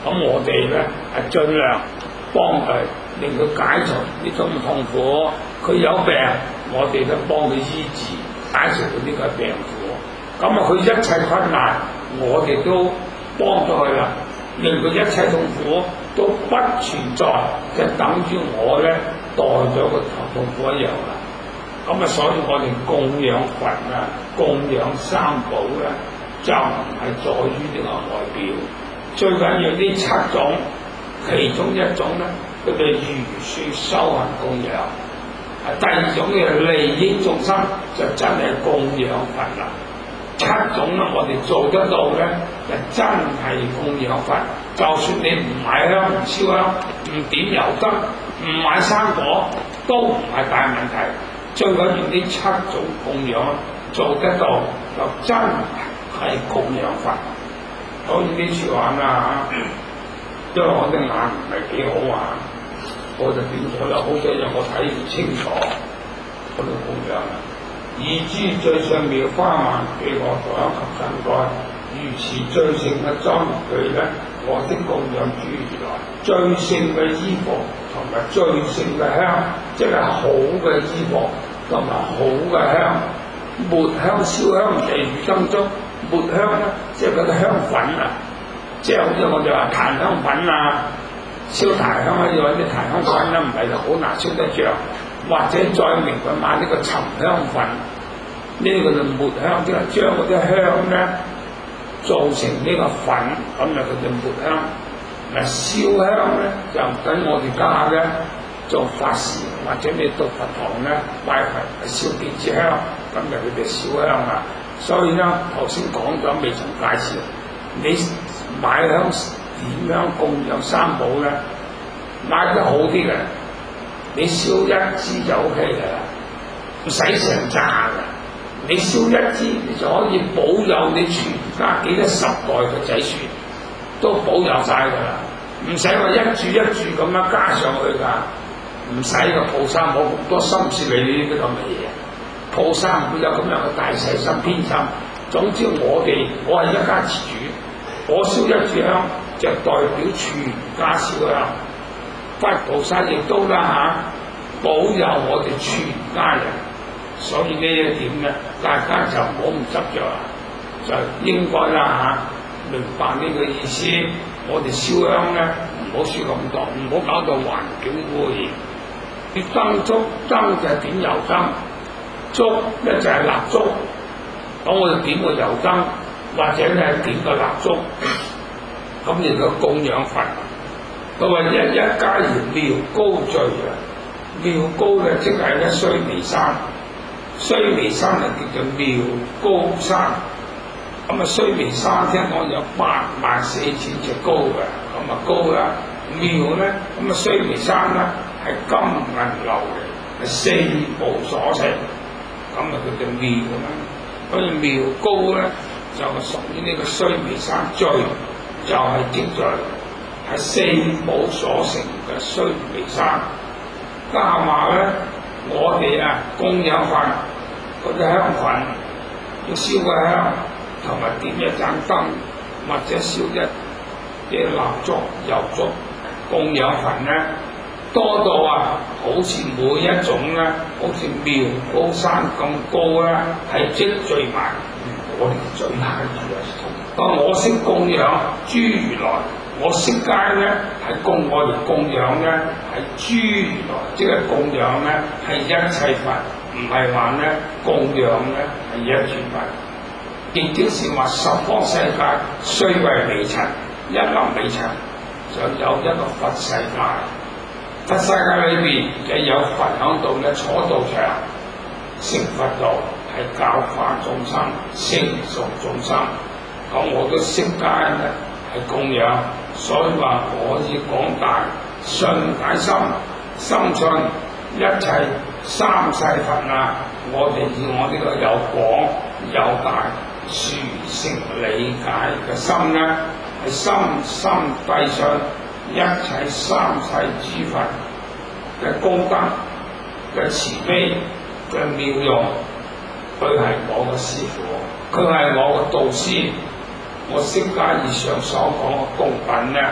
咁我哋咧係盡量幫佢，令佢解除呢種痛苦。佢有病，我哋都幫佢醫治，解除佢呢個病苦。咁啊，佢一切困難，我哋都幫咗佢啦，令佢一切痛苦都不存在，就等於我咧代咗個痛苦一樣啦。咁啊，所以我哋供養佛啊，供養三寶咧，就唔係在於呢個外表，最緊要呢七種，其中一種咧，佢哋如說修行供養。第二種嘅利益眾生就真係供養佛啦。七種咧，我哋做得到咧，就真係供養佛。就算你唔買香、唔燒香、唔點油燈、唔買生果，都唔係大問題。最緊要呢七種供養做得到，就真係供養佛。所以呢次玩啊，因為我隻眼唔係幾好啊。我就變咗啦，好多嘢我睇唔清楚，嗰度供養啦。以知最上妙花曼俾我所有及神蓋，如此最勝嘅莊具咧，我的供養諸如來。最勝嘅衣服同埋最勝嘅香，即係好嘅衣服同埋好嘅香。末香燒香地如燈燭，末香咧即係嗰啲香粉啊，即係好似我哋話檀香粉啊。燒檀香啊，要揾啲檀香粉啦，唔係就好難燒得着。或者再明佢買呢個沉香粉，呢個就末香，即係將嗰啲香咧做成呢個粉，咁就叫做末香。嗱，燒香咧就等我哋家咧做法事，或者你到佛堂咧拜佛燒電子香，咁就佢哋燒香啦。所以咧頭先講咗未曾介紹，你買香點樣供養三寶咧？買得好啲嘅，你燒一支就 OK 嘅啦，唔使成扎嘅。你燒一支，你就可以保佑你全家幾多十代嘅仔孫，都保佑晒㗎啦。唔使話一柱一柱咁樣加上去㗎，唔使個菩薩冇咁多心思理呢啲咁嘅嘢。菩薩唔會有咁樣嘅大細心偏心。總之我係一家之主，我燒一支香就代表全家燒香。佛菩薩亦都啦保佑我哋全家人。所以呢一點咧，大家就唔好咁執着啦，就應該啦明白呢個意思。我哋燒香咧唔好燒咁多，唔好搞到環境污染。啲燈燭，燈就係點油燈，燭咧就係蠟燭。咁我哋點個油燈，或者咧點個蠟燭，咁你就供養佛。佢話一家言妙高聚啊，妙高咧即係咧須彌山，須彌山就叫做妙高山。咁啊須彌山聽講有84000尺高嘅，咁啊高啦。妙咧，咁啊須彌山咧係金銀琉璃，係四無所成，咁啊叫做妙啦。所以妙高咧就係屬於呢個須彌山聚，就係積聚。係四寶所成嘅須彌山。家下話咧，我哋供養佛嗰啲香粉，要燒個香，同埋點一盞燈，或者燒一啲蠟燭、油燭，供養佛咧多到好似每一種咧，好似妙高山咁高咧，係積聚埋我哋最下嘅住。當我識供養諸如來。我釋迦咧係供我哋供養咧係諸如來，即係供養咧係一切佛，唔係話咧供養咧係一切佛。亦即是話十方世界雖為微塵，一粒微塵就有一個佛世界。佛世界裏邊就有佛響度咧坐道場，成佛道係教化眾生、成熟眾生。咁我都釋迦咧係供養。所以話我以廣大信解心，深信一切三世佛我哋以我呢個有廣有大殊勝理解嘅心咧，係深深諦信一切三世諸佛嘅功德嘅慈悲嘅妙用。佢係我嘅師父，佢係我嘅導師。我釋迦以上所講嘅供品咧，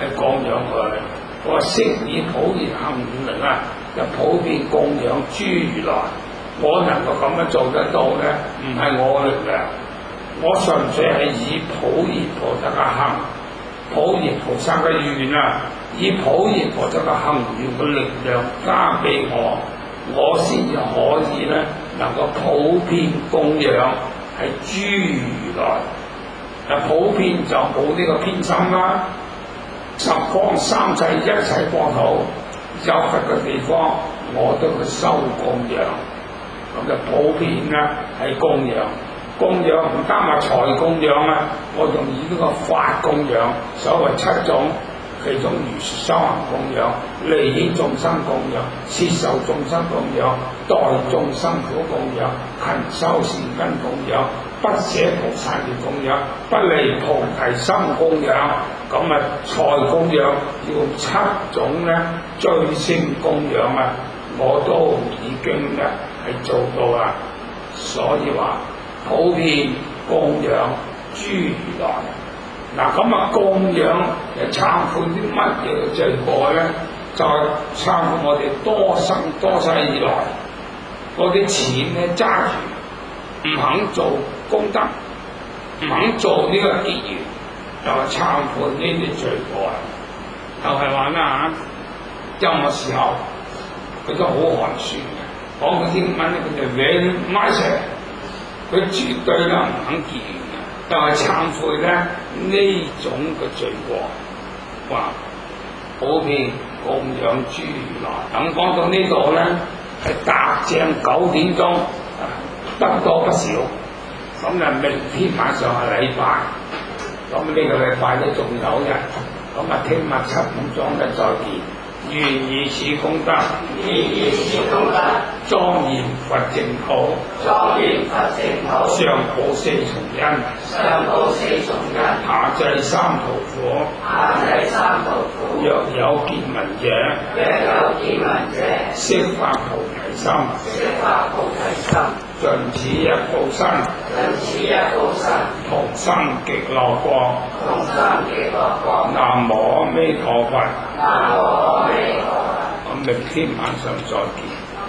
係供養佢。我話悉以普賢行五輪啊，就普遍供養諸如來。我能夠咁樣做得到咧，唔係我力量，我純粹係以普賢菩薩嘅行，普賢菩薩嘅願啊，以普賢菩薩嘅行願嘅力量加俾我，我先至可以咧能夠普遍供養係諸如來。普遍就冇呢個偏心啦。十方三世一切國土有佛嘅地方，我都去收供養。咁就普遍啦，係供養。供養唔單話財供養啊，我仲以呢個法供養，所謂7種，其中如是修行供養、利益眾生供養、攝受眾生供養、代眾生苦供養、勤修善根供養、不捨菩薩業供養、不離菩提心供養。咁啊，財供養要7種咧，最勝供養啊，我都已經咧係做到啦。所以話普遍供養諸如來。嗱，咁啊供養就懺悔啲乜嘢嘅罪過咧？就係懺悔我哋多生多世以來嗰啲錢咧揸住，唔肯做功德，唔肯做呢個結緣，就係懺悔呢啲罪過啊！就係話啦嚇，任何時候佢都好寒酸嘅，講佢英文咧佢就 very nice， 佢絕對咧唔肯結緣嘅，就係懺悔咧呢種嘅罪過。哇！普遍供養諸如來，咁講到呢度咧係踏正9點鐘，得多不少。咁啊，明天晚上係禮拜，咁呢個禮拜咧仲有日，咁啊聽日7點鐘咧再見。願以此功德， 願以此功德， 莊嚴佛淨土， 莊嚴佛淨土， 上報4重恩， 上報4重恩， 下濟三途苦， 下濟三途苦。 若有見聞者， 若有見聞者， 悉發菩提心， 悉發菩提心， 盡此一報身， 盡此一報身， 同生極樂國， 同生極樂國。 南無阿彌陀佛。 南無阿彌陀佛。 我明天晚上再見。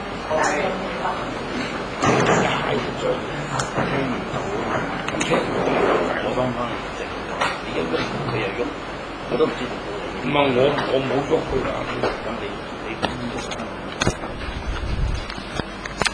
喺度追，聽唔到，聽唔到我翻返嚟，你喐佢又喐，我都唔知。唔係我冇喐佢啊。咁你